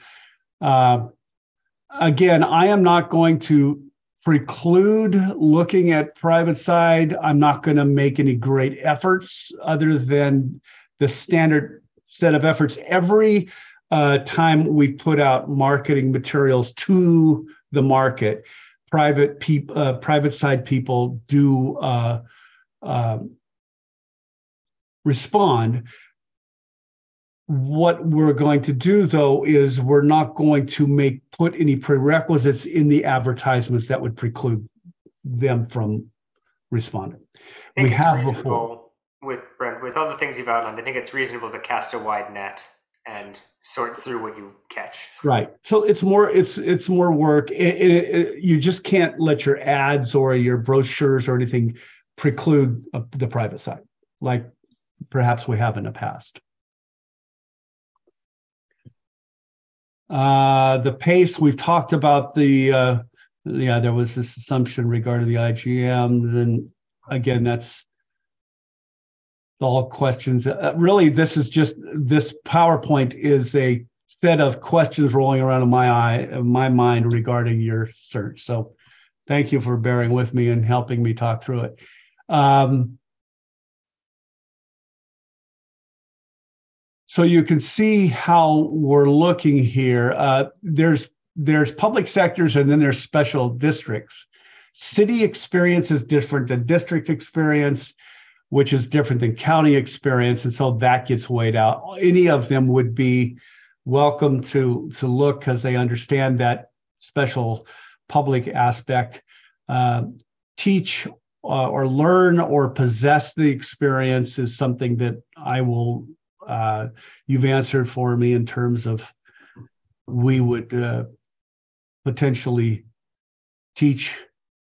again, I am not going to preclude looking at private side. I'm not going to make any great efforts other than the standard set of efforts. Every time we put out marketing materials to the market, private side people do respond. What we're going to do, though, is we're not going to put any prerequisites in the advertisements that would preclude them from responding. We have before. With Brent, with all the things you've outlined, I think it's reasonable to cast a wide net and sort through what you catch. Right. So it's more work. You just can't let your ads or your brochures or anything preclude the private side, like perhaps we have in the past. The pace, we've talked about the, there was this assumption regarding the IGM. Then again, that's all questions. Really, this PowerPoint is a set of questions rolling around in my mind regarding your search. So thank you for bearing with me and helping me talk through it. So you can see how we're looking here. There's public sectors and then there's special districts. City experience is different than district experience, which is different than county experience. And so that gets weighed out. Any of them would be welcome to look because they understand that special public aspect. Teach or learn or possess the experience is something that I will, you've answered for me in terms of we would potentially teach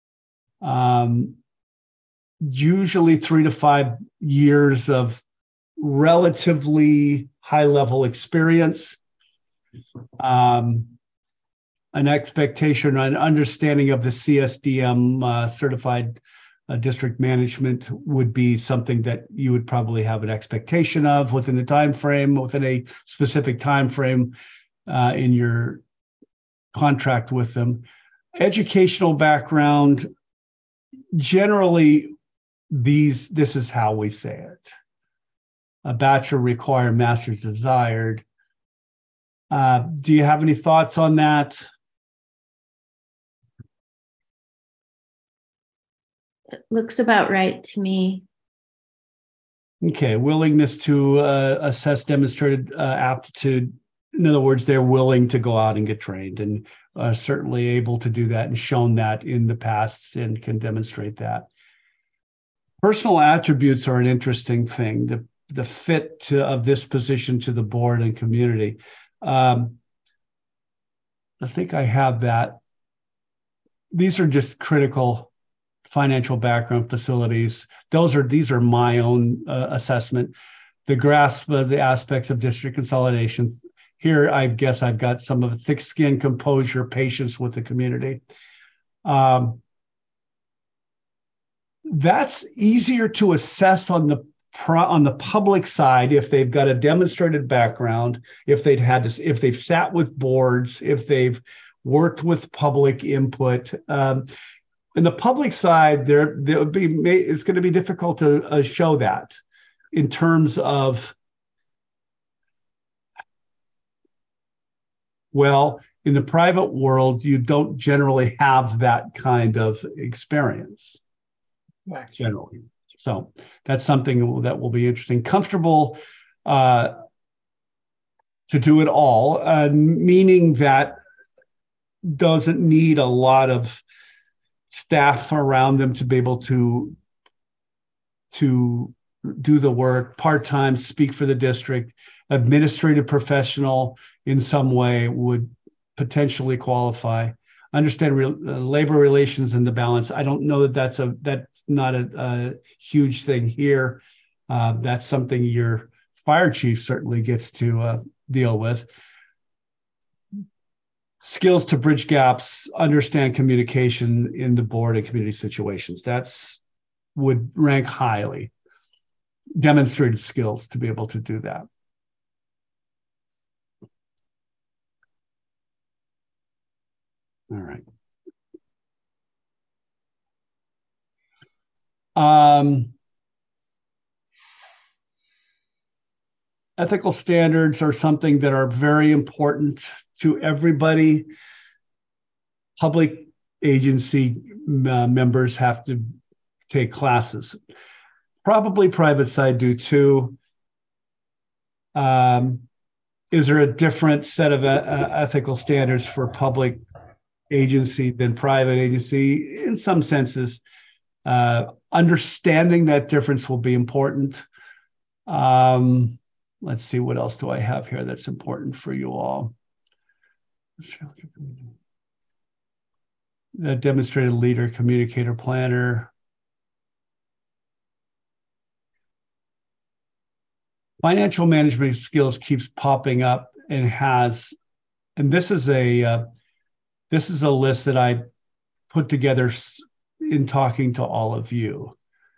usually 3 to 5 years of relatively high level experience, an expectation, an understanding of the CSDM certified district management would be something that you would probably have an expectation of within the time frame, within a specific time frame in your contract with them. Educational background, generally, this is how we say it. A bachelor required, master's desired. Do you have any thoughts on that? It looks about right to me. Okay, willingness to assess demonstrated aptitude. In other words, they're willing to go out and get trained and certainly able to do that and shown that in the past and can demonstrate that. Personal attributes are an interesting thing, the fit of this position to the board and community. I think I have that. These are just critical financial background, facilities. These are my own assessment. The grasp of the aspects of district consolidation. Here, I guess I've got some of thick skin, composure, patience with the community. That's easier to assess on the public side if they've got a demonstrated background, if they've sat with boards, if they've worked with public input. In the public side, it's going to be difficult to show that in terms of, well, in the private world, you don't generally have that kind of experience. Generally. So that's something that will be interesting. Comfortable to do it all, meaning that doesn't need a lot of staff around them to be able to do the work, part-time, speak for the district, administrative professional in some way would potentially qualify. Understand labor relations and the balance. I don't know that that's not a huge thing here. That's something your fire chief certainly gets to deal with. Skills to bridge gaps, understand communication in the board and community situations. Would rank highly. Demonstrated skills to be able to do that. All right. Ethical standards are something that are very important to everybody. Public agency members have to take classes. Probably private side do too. Is there a different set of ethical standards for public agency than private agency? In some senses, understanding that difference will be important. Let's see, what else do I have here that's important for you all? A demonstrated leader, communicator, planner. Financial management skills keeps popping up and has and this is a list that I put together in talking to all of you.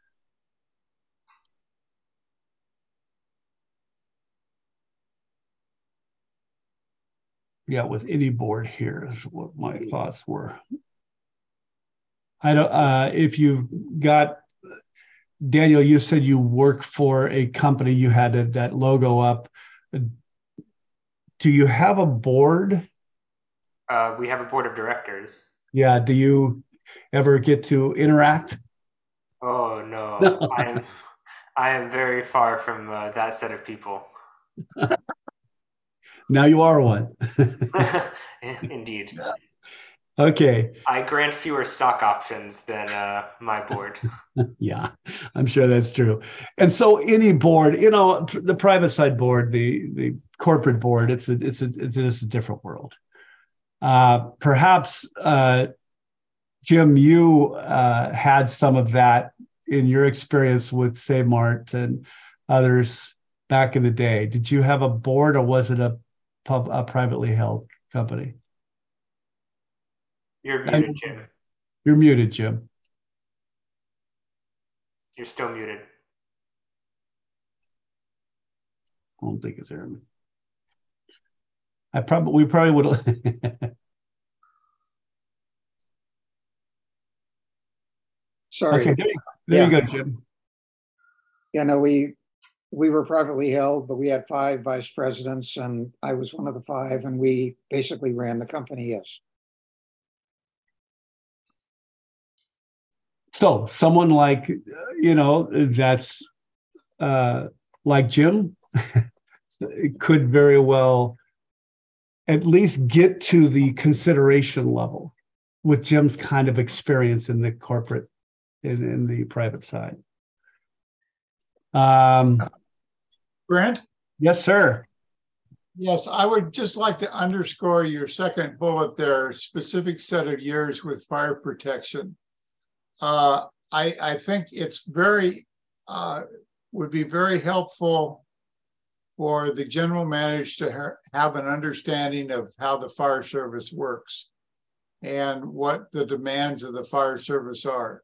Yeah, with any board here is what my thoughts were. I don't. If you've got, Daniel, you said you work for a company. You had that logo up. Do you have a board? We have a board of directors. Yeah. Do you ever get to interact? Oh no, I am very far from that set of people. Now you are one. Indeed. Okay. I grant fewer stock options than my board. Yeah, I'm sure that's true. And so any board, the private side board, the corporate board, it's a different world. Perhaps, Jim, you had some of that in your experience with Save Mart and others back in the day. Did you have a board, or was it a privately held company? You're muted, Jim. You're muted, Jim. You're still muted. I don't think it's there. We probably would have. Sorry. Okay, there you go, Jim. Yeah, no, we were privately held, but we had 5 vice presidents, and I was one of the 5, and we basically ran the company, yes. So someone like, that's like Jim could very well at least get to the consideration level with Jim's kind of experience in the corporate, in the private side. Brent? Yes, sir. Yes, I would just like to underscore your second bullet there, specific set of years with fire protection. I think it's would be very helpful for the general manager to have an understanding of how the fire service works and what the demands of the fire service are.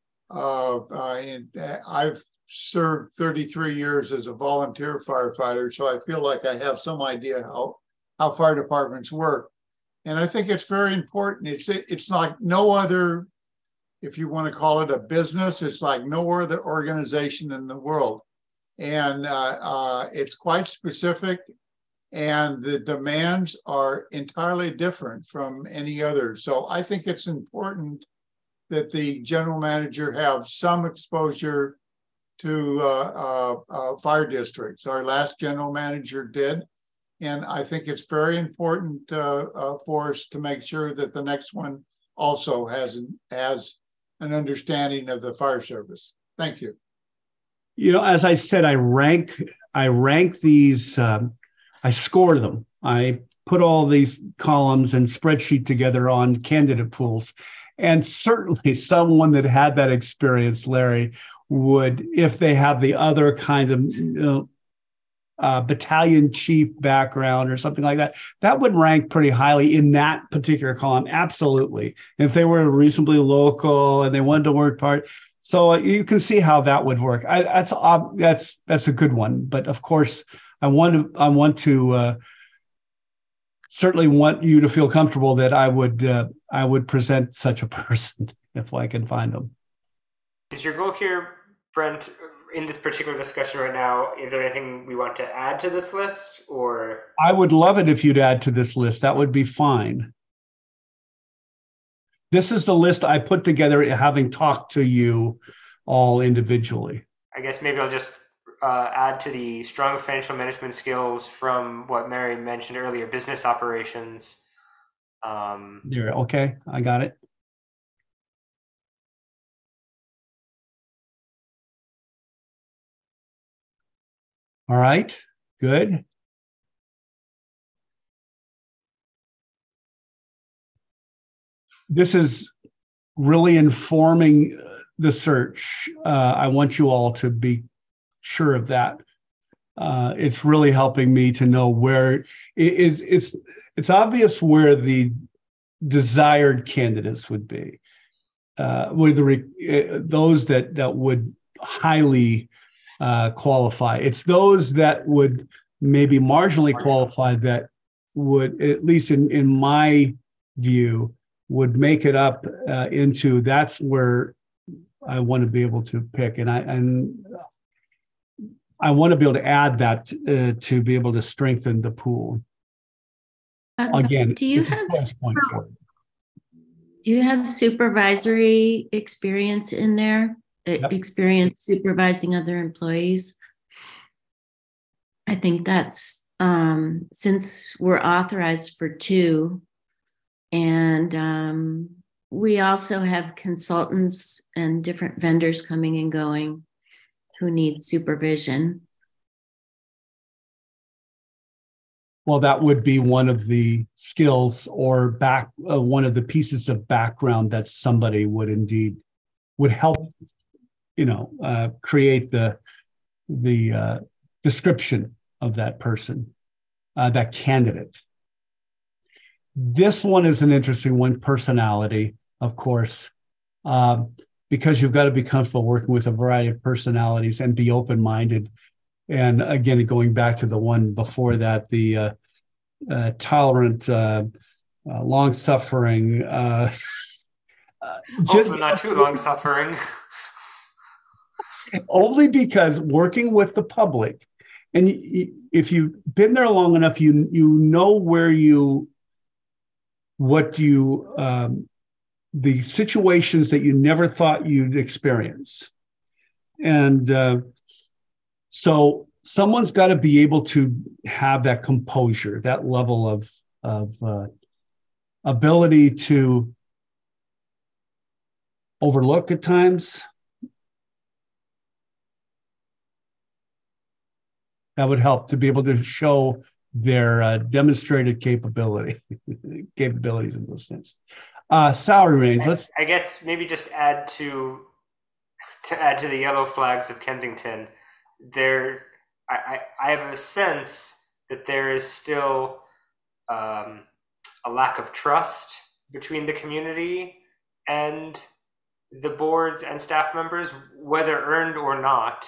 I've served 33 years as a volunteer firefighter, so I feel like I have some idea how fire departments work. And I think it's very important. It's like no other, if you want to call it a business, it's like no other organization in the world. And it's quite specific, and the demands are entirely different from any other. So I think it's important that the general manager have some exposure to fire districts. Our last general manager did. And I think it's very important for us to make sure that the next one also has an understanding of the fire service. Thank you. As I said, I rank these, I score them. I put all these columns and spreadsheet together on candidate pools. And certainly someone that had that experience, Larry, would, if they have the other kind of battalion chief background or something like that, that would rank pretty highly in that particular column. Absolutely. If they were reasonably local and they wanted to work part. So you can see how that would work. That's a good one. But of course, I want to certainly want you to feel comfortable that I would present such a person if I can find them. Is your goal here, Brent, in this particular discussion right now, is there anything we want to add to this list, or? I would love it if you'd add to this list. That would be fine. This is the list I put together having talked to you all individually. I guess maybe I'll just add to the strong financial management skills from what Mary mentioned earlier, business operations. There, okay, I got it. All right, good. This is really informing the search. I want you all to be sure of that. It's really helping me to know where it's it's obvious where the desired candidates would be, those that would highly qualify. It's those that would maybe marginally qualify that would, at least in my view, would make it up into, that's where I want to be able to pick, and I want to be able to add that to be able to strengthen the pool. Again, do you have supervisory experience in there? Yep. Experience supervising other employees? I think that's since we're authorized for 2, and we also have consultants and different vendors coming and going who need supervision. Well, that would be one of the skills or one of the pieces of background that somebody would help, create the description of that person, that candidate. This one is an interesting one, personality, of course, because you've got to be comfortable working with a variety of personalities and be open-minded. And again, going back to the one before that, the tolerant, long-suffering. Hopefully not too long-suffering. Only because working with the public, and if you've been there long enough, you know the situations that you never thought you'd experience. And so someone's got to be able to have that composure, that level of ability to overlook at times. That would help to be able to show their demonstrated capabilities in those things. Salary range. I guess maybe just add to the yellow flags of Kensington. I have a sense that there is still a lack of trust between the community and the boards and staff members, whether earned or not.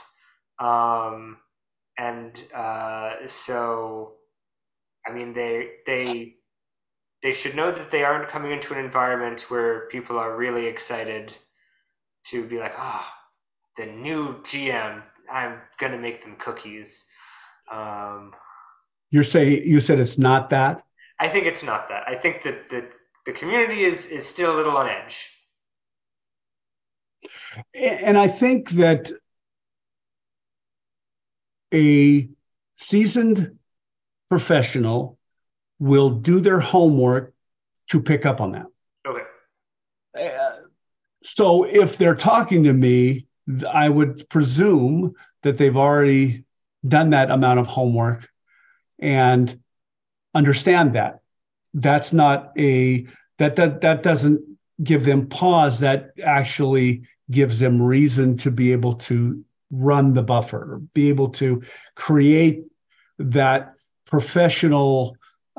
So, I mean, they should know that they aren't coming into an environment where people are really excited to be like, the new GM, I'm going to make them cookies. You said it's not that? I think it's not that. I think that the community is still a little on edge. And I think that a seasoned professional will do their homework to pick up on that. Okay. So if they're talking to me, I would presume that they've already done that amount of homework and understand that. That's not that doesn't give them pause. That actually gives them reason to be able to run the buffer, be able to create that professional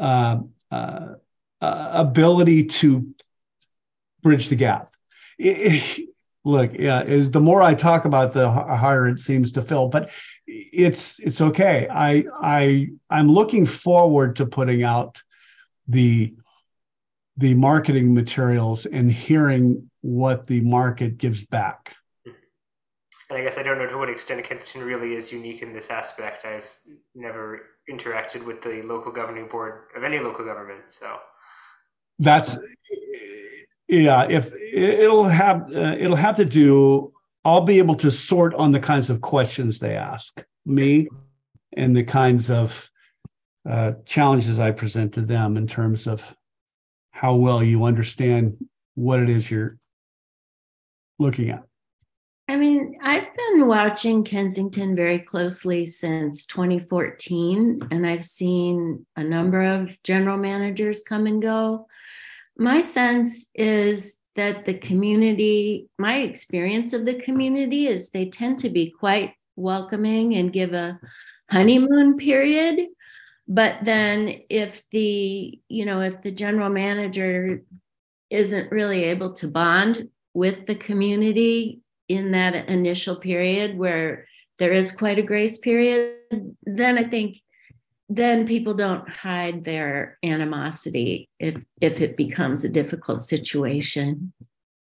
ability to bridge the gap. Look, the more I talk about, the harder it seems to fill. But it's okay. I'm looking forward to putting out the marketing materials and hearing what the market gives back. And I guess I don't know to what extent Kensington really is unique in this aspect. I've never interacted with the local governing board of any local government, so that's if it'll have to do. I'll be able to sort on the kinds of questions they ask me and the kinds of challenges I present to them in terms of how well you understand what it is you're looking at. I mean, I've been watching Kensington very closely since 2014, and I've seen a number of general managers come and go. My sense is that the community, my experience of the community is they tend to be quite welcoming and give a honeymoon period. But then if the general manager isn't really able to bond with the community in that initial period where there is quite a grace period, then I think then people don't hide their animosity if it becomes a difficult situation.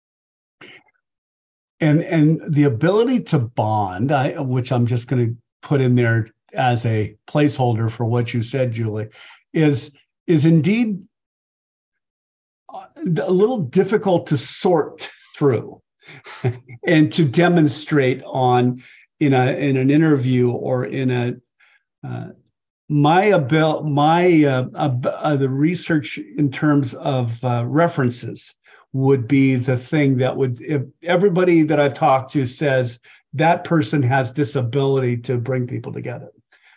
And the ability to bond, which I'm just going to put in there as a placeholder for what you said, Julie, is indeed a little difficult to sort through and to demonstrate on in an interview or in a the research in terms of references would be the thing that would, if everybody that I've talked to says that person has this ability to bring people together.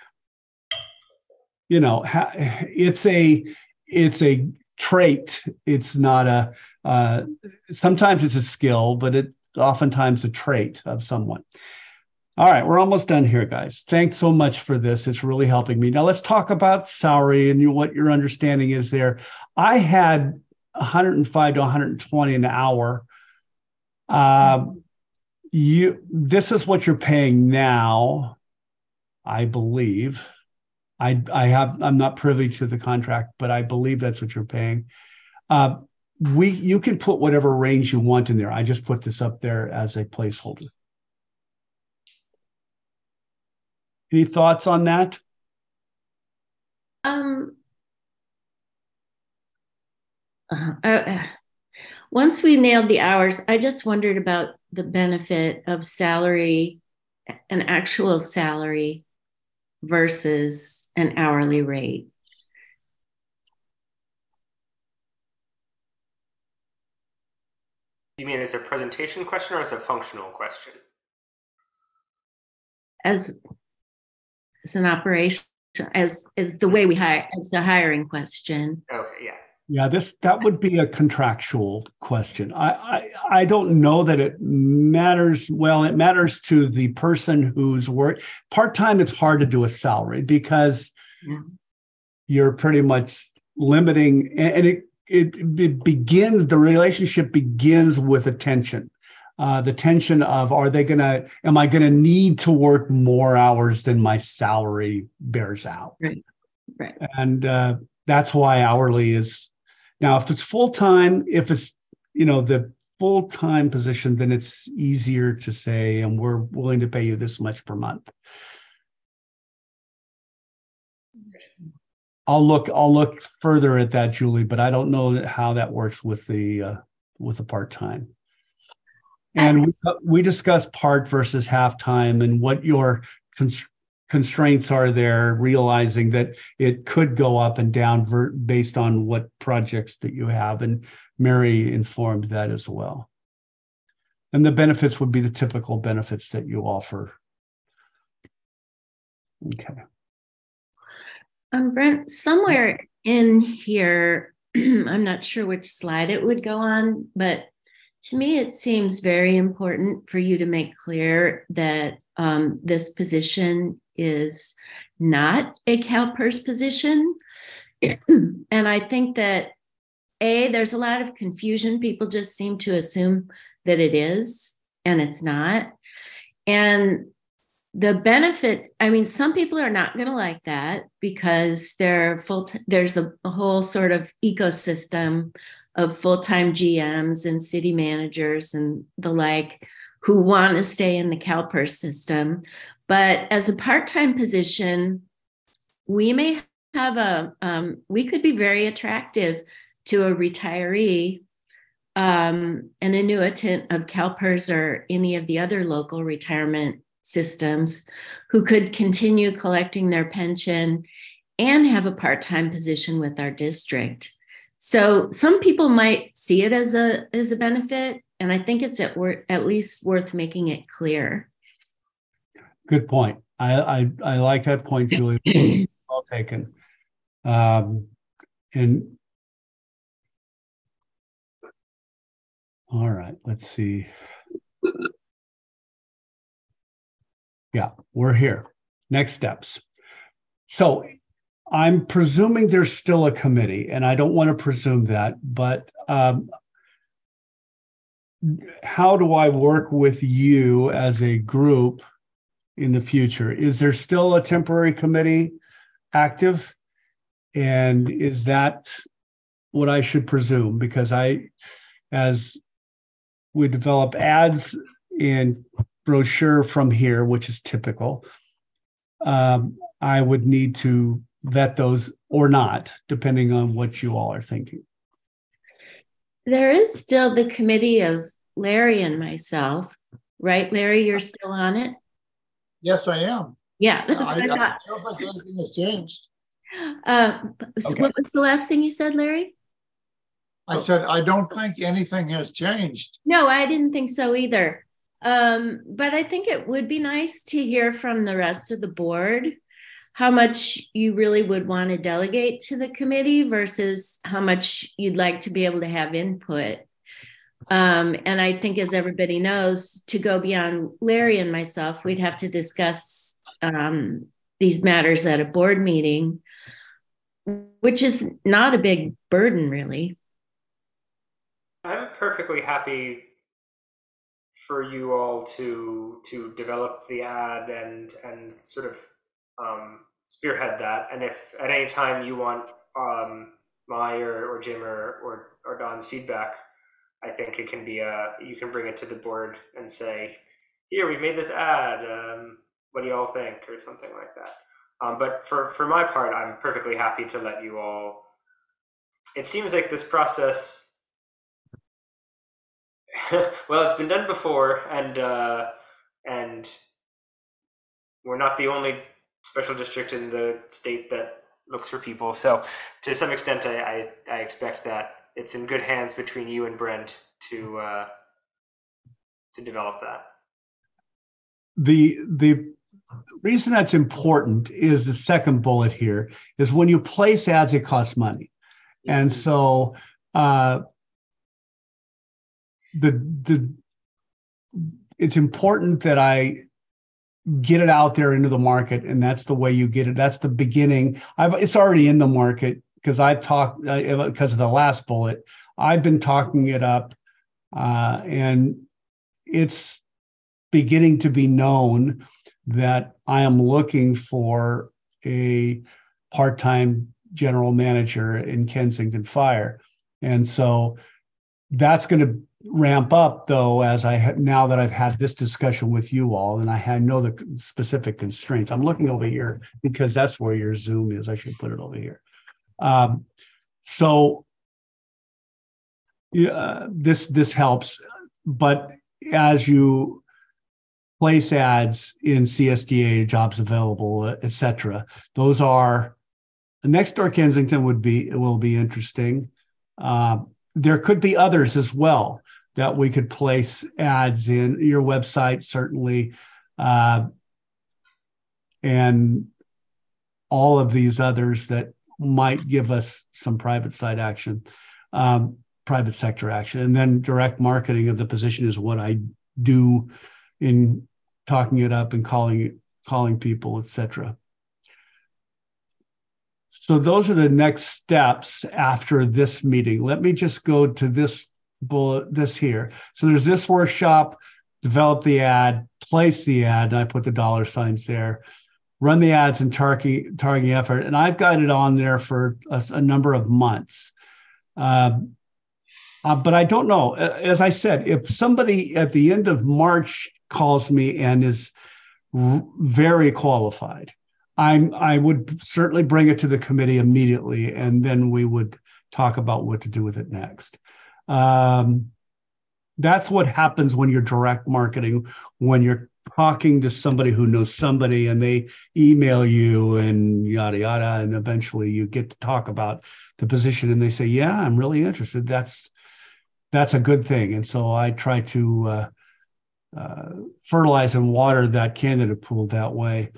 You know, it's a trait. It's not a, sometimes it's a skill, but it's oftentimes a trait of someone. All right, we're almost done here, guys. Thanks so much for this. It's really helping me. Now let's talk about salary and what your understanding is there. I had 105 to 120 an hour. This is what you're paying now, I believe. I'm not privy to the contract, but I believe that's what you're paying. You can put whatever range you want in there. I just put this up there as a placeholder. Any thoughts on that? Once we nailed the hours, I just wondered about the benefit of salary, an actual salary versus an hourly rate. You mean as a presentation question or as a functional question? As an operation, as the way we hire, as the hiring question. Okay, yeah. Yeah, that would be a contractual question. I don't know that it matters. Well, it matters to the person who's work part-time. It's hard to do a salary because you're pretty much limiting, and it begins, the relationship begins with attention. The tension of, am I gonna need to work more hours than my salary bears out? Right. And that's why hourly is. Now, if it's full-time, if it's, the full-time position, then it's easier to say, and we're willing to pay you this much per month. I'll look further at that, Julie, but I don't know how that works with the part-time. And we discussed part versus half-time and what your constraints are there, realizing that it could go up and down based on what projects that you have. And Mary informed that as well. And the benefits would be the typical benefits that you offer. Okay. Brent, somewhere in here, I'm not sure which slide it would go on, but to me, it seems very important for you to make clear that this position is not a CalPERS position. And I think that, there's a lot of confusion. People just seem to assume that it is, and it's not. And the benefit, some people are not going to like that because there's a whole sort of ecosystem of full-time GMs and city managers and the like who want to stay in the CalPERS system. But as a part-time position, we may have we could be very attractive to a retiree, an annuitant of CalPERS or any of the other local retirement systems who could continue collecting their pension and have a part-time position with our district. So some people might see it as a benefit, and I think it's at least worth making it clear. Good point. I like that point, Julie. Well taken. And all right, let's see. Yeah, we're here. Next steps. So I'm presuming there's still a committee, and I don't want to presume that, but how do I work with you as a group in the future? Is there still a temporary committee active? And is that what I should presume? Because as we develop ads and brochure from here, which is typical, I would need to vet those or not, depending on what you all are thinking. There is still the committee of Larry and myself, right? Larry, you're still on it? Yes, I am. Yeah. I don't think anything has changed. Okay. What was the last thing you said, Larry? I said, I don't think anything has changed. No, I didn't think so either. But I think it would be nice to hear from the rest of the board how much you really would want to delegate to the committee versus how much you'd like to be able to have input. And I think, as everybody knows, to go beyond Larry and myself, we'd have to discuss these matters at a board meeting, which is not a big burden, really. I'm perfectly happy for you all to develop the ad and sort of spearhead that. And if at any time you want my or Jim or Don's feedback, I think it can be you can bring it to the board and say, here, we made this ad, what do you all think, or something like that. But for my part, I'm perfectly happy to let you all. It seems like this process, well, it's been done before, and we're not the only special district in the state that looks for people. So to some extent, I expect that it's in good hands between you and Brent to develop that. The reason that's important is the second bullet here is when you place ads, it costs money. Mm-hmm. And so it's important that I get it out there into the market, and that's the way you get it. That's the beginning. It's already in the market because I've talked because of the last bullet. I've been talking it up, and it's beginning to be known that I am looking for a part-time general manager in Kensington Fire, and so that's going to ramp up, though, as now that I've had this discussion with you all, and I know the specific constraints. I'm looking over here because that's where your Zoom is. I should put it over here. So this helps, but as you place ads in CSDA, jobs available, etc., those are next door. Kensington will be interesting. There could be others as well that we could place ads in your website, certainly, and all of these others that might give us some private sector action. And then direct marketing of the position is what I do in talking it up and calling people, etc. So those are the next steps after this meeting. Let me just go to this bullet, this here. So there's this workshop, develop the ad, place the ad, and I put the dollar signs there, run the ads and targeting effort. And I've got it on there for a number of months. But I don't know. As I said, if somebody at the end of March calls me and is very qualified, I would certainly bring it to the committee immediately, and then we would talk about what to do with it next. That's what happens when you're direct marketing, when you're talking to somebody who knows somebody and they email you and yada, yada, and eventually you get to talk about the position and they say, yeah, I'm really interested. That's a good thing. And so I try to fertilize and water that candidate pool that way.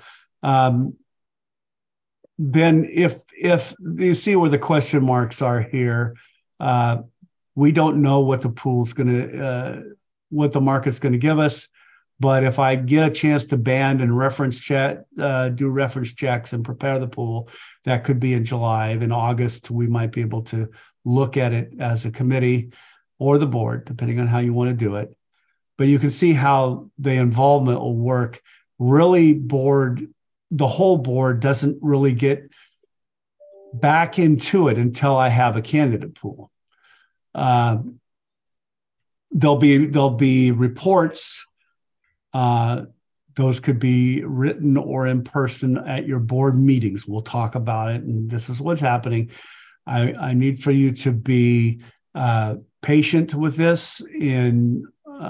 Then if you see where the question marks are here, we don't know what the pool's going to, what the market's going to give us. But if I get a chance to band and reference check, do reference checks and prepare the pool, that could be in July. Then August, we might be able to look at it as a committee or the board, depending on how you want to do it. But you can see how the involvement will work. Really, the whole board doesn't really get back into it until I have a candidate pool. There'll be reports. Those could be written or in person at your board meetings. We'll talk about it, and this is what's happening. I need for you to be patient with this and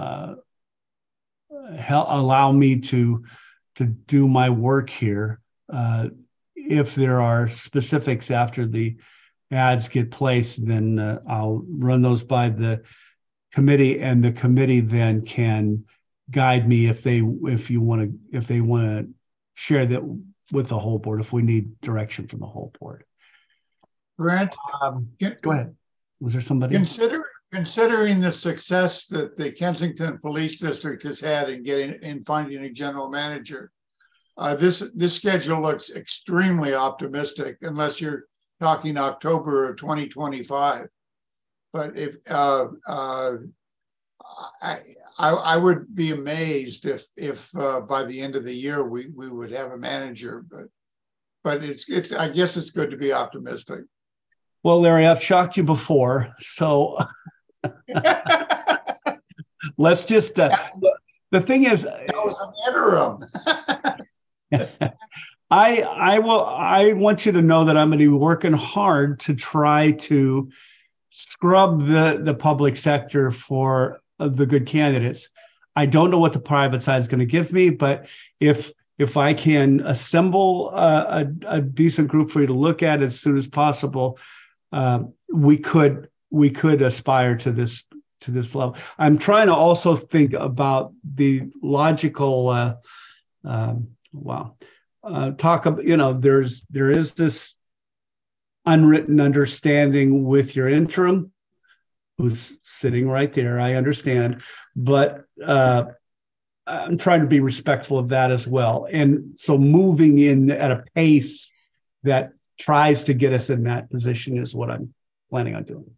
allow me to do my work here. If there are specifics after the ads get placed, then I'll run those by the committee, and the committee then can guide me if they want to share that with the whole board, if we need direction from the whole board. Brent, go ahead. Was there somebody? Considering the success that the Kensington Police District has had in finding a general manager, this schedule looks extremely optimistic, unless you're talking October of 2025. But if I would be amazed if by the end of the year we would have a manager. But it's I guess it's good to be optimistic. Well, Larry, I've shocked you before, so let's just. The thing is, that was an interim. I want you to know that I'm going to be working hard to try to scrub the public sector for the good candidates. I don't know what the private side is going to give me, but if I can assemble a decent group for you to look at as soon as possible, we could aspire to this level. I'm trying to also think about the logical talk about, there is this unwritten understanding with your interim, who's sitting right there. I understand, but I'm trying to be respectful of that as well. And so moving in at a pace that tries to get us in that position is what I'm planning on doing.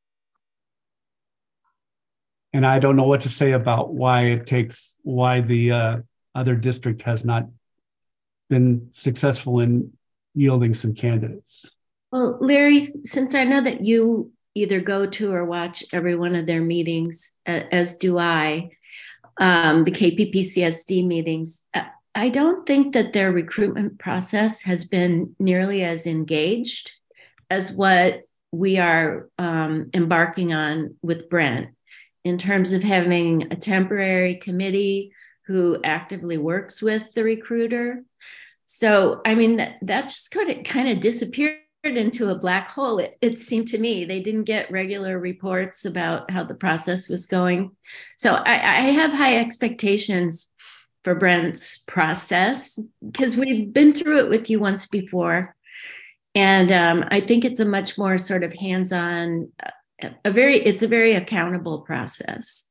And I don't know what to say about why the other district has not been successful in yielding some candidates. Well, Larry, since I know that you either go to or watch every one of their meetings, as do I, the KPPCSD meetings, I don't think that their recruitment process has been nearly as engaged as what we are embarking on with Brent, in terms of having a temporary committee who actively works with the recruiter. So, I mean, that just kind of disappeared into a black hole. It seemed to me they didn't get regular reports about how the process was going. So I have high expectations for Brent's process, because we've been through it with you once before. And I think it's a much more sort of hands-on, it's a very accountable process.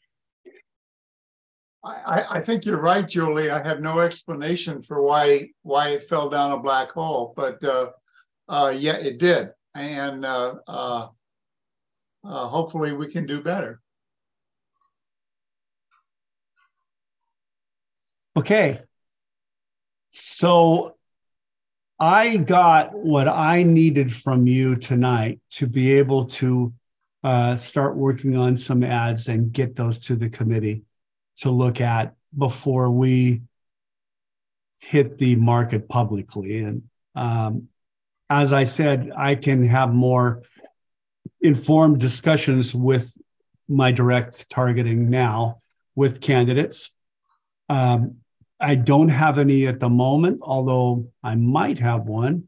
I think you're right, Julie. I have no explanation for why it fell down a black hole, but yeah, it did. And hopefully we can do better. Okay. So I got what I needed from you tonight to be able to start working on some ads and get those to the committee to look at before we hit the market publicly. And as I said, I can have more informed discussions with my direct targeting now with candidates. I don't have any at the moment, although I might have one.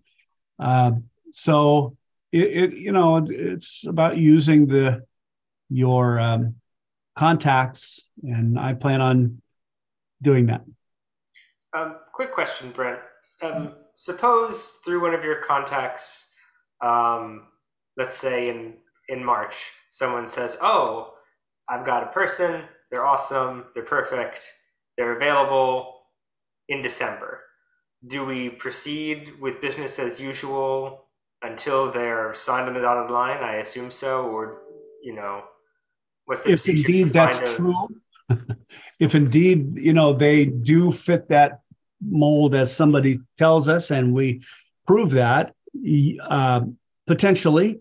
So it's about using your contacts, and I plan on doing that. Quick question, Brent. Suppose through one of your contacts, let's say in March, someone says, "Oh, I've got a person. They're awesome. They're perfect. they're available in December. Do we proceed with business as usual until they're signed on the dotted line? I assume so, or, what's the If procedure? indeed that's true, if indeed, they do fit that mold as somebody tells us, and we prove that, potentially,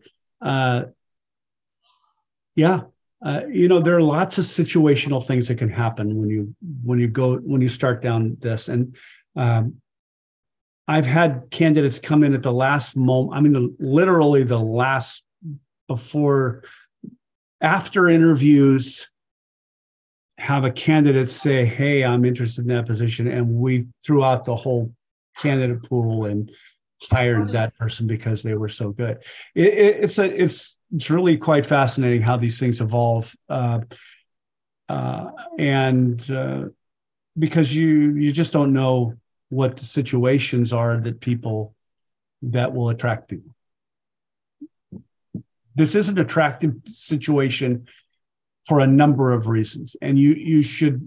yeah. There are lots of situational things that can happen when you start down this. And I've had candidates come in at the last moment. I mean, literally the last after interviews, have a candidate say, "Hey, I'm interested in that position," and we threw out the whole candidate pool and hired that person because they were so good. It's really quite fascinating how these things evolve, and because you just don't know what the situations are that will attract people. This is an attractive situation for a number of reasons, and you should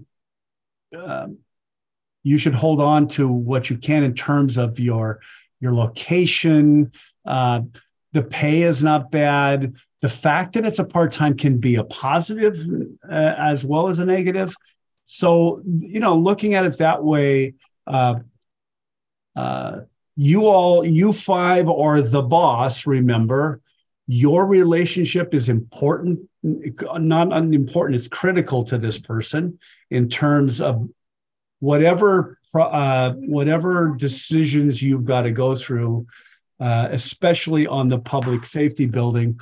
hold on to what you can in terms of your location. The pay is not bad. The fact that it's a part-time can be a positive as well as a negative. So, looking at it that way, you five are the boss, remember. Your relationship is important, not unimportant. It's critical to this person in terms of whatever decisions you've got to go through, especially on the public safety building.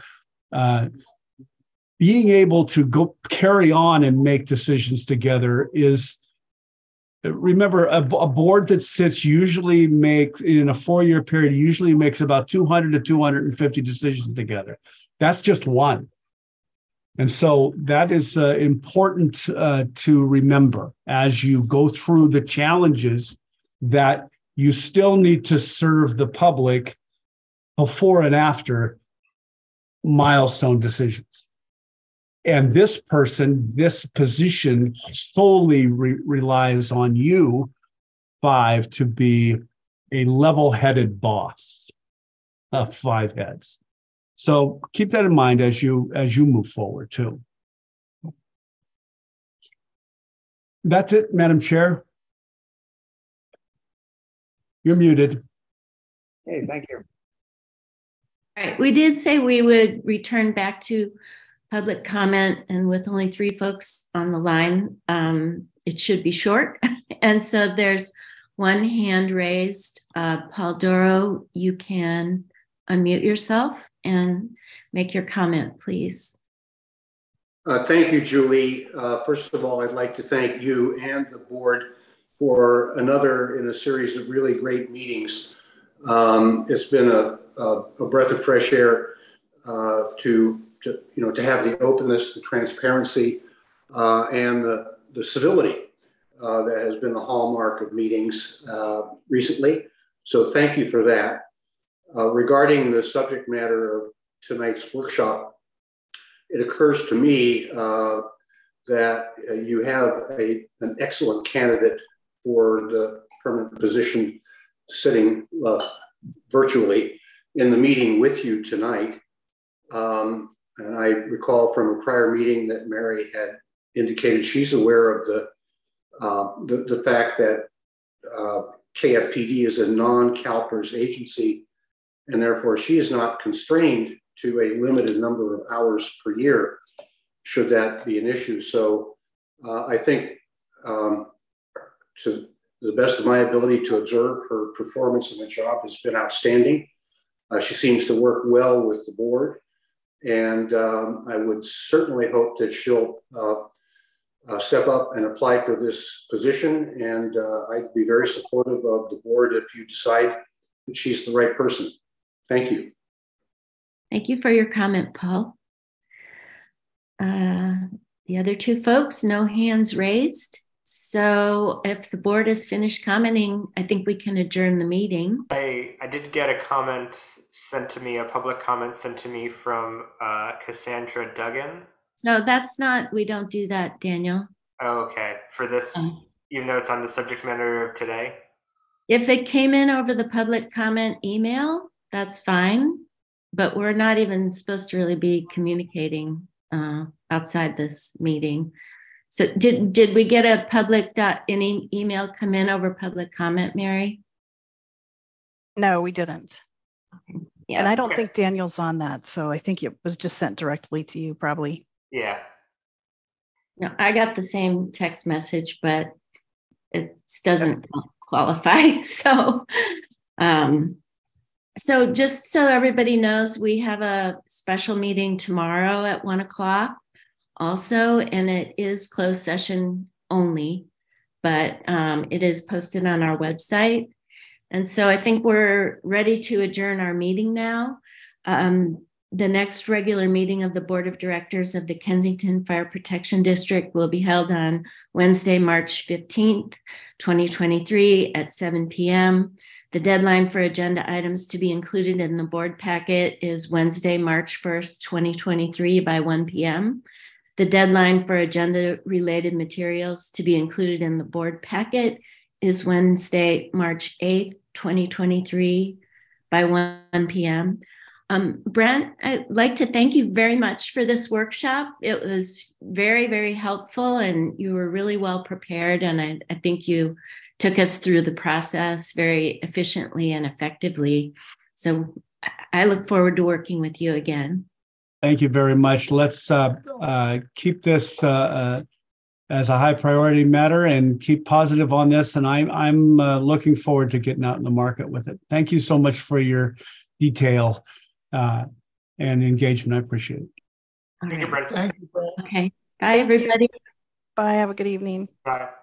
Being able to go carry on and make decisions together is. Remember, a board that sits usually makes, in a 4-year period, usually makes about 200 to 250 decisions together. That's just one. And so that is important to remember as you go through the challenges, that you still need to serve the public before and after milestone decisions. And this position solely relies on you five to be a level-headed boss of 5 heads. So keep that in mind as you move forward too. That's it, Madam Chair. You're muted. Hey, thank you. All right, we did say we would return back to public comment, and with only 3 folks on the line, it should be short. And so there's one hand raised. Paul Doro, you can unmute yourself and make your comment, please. Thank you, Julie. First of all, I'd like to thank you and the board for another in a series of really great meetings. It's been a breath of fresh air to have the openness, the transparency, and the civility that has been the hallmark of meetings recently. So thank you for that. Regarding the subject matter of tonight's workshop, it occurs to me that you have an excellent candidate for the permanent position sitting virtually in the meeting with you tonight. And I recall from a prior meeting that Mary had indicated she's aware of the fact that KFPD is a non-CalPERS agency, and therefore she is not constrained to a limited number of hours per year, should that be an issue. So I think, to the best of my ability to observe, her performance in the job has been outstanding. She seems to work well with the board. And I would certainly hope that she'll step up and apply for this position. And I'd be very supportive of the board if you decide that she's the right person. Thank you. Thank you for your comment, Paul. The other 2 folks, no hands raised. So if the board has finished commenting, I think we can adjourn the meeting. I did get a comment sent to me, a public comment sent to me from Cassandra Duggan. No, that's not, we don't do that, Daniel. Oh, okay. For this, even though it's on the subject matter of today? If it came in over the public comment email, that's fine. But we're not even supposed to really be communicating outside this meeting. So did we get a any email come in over public comment, Mary? No, we didn't. Yeah. And I don't think Daniel's on that. So I think it was just sent directly to you probably. Yeah. No, I got the same text message, but it doesn't qualify. So, so just so everybody knows, we have a special meeting tomorrow at 1 o'clock also, and it is closed session only, but it is posted on our website. And so I think we're ready to adjourn our meeting now. The next regular meeting of the Board of Directors of the Kensington Fire Protection District will be held on Wednesday, March 15th, 2023 at 7 p.m. The deadline for agenda items to be included in the board packet is Wednesday, March 1st, 2023 by 1 p.m. The deadline for agenda-related materials to be included in the board packet is Wednesday, March 8th, 2023 by 1 p.m. Brent, I'd like to thank you very much for this workshop. It was very, very helpful, and you were really well prepared. And I think you took us through the process very efficiently and effectively. So I look forward to working with you again. Thank you very much. Let's keep this as a high priority matter and keep positive on this. And I'm looking forward to getting out in the market with it. Thank you so much for your detail and engagement. I appreciate it. Thank you, Brent. Thank you, Brent. Okay. Bye, everybody. Bye. Have a good evening. Bye.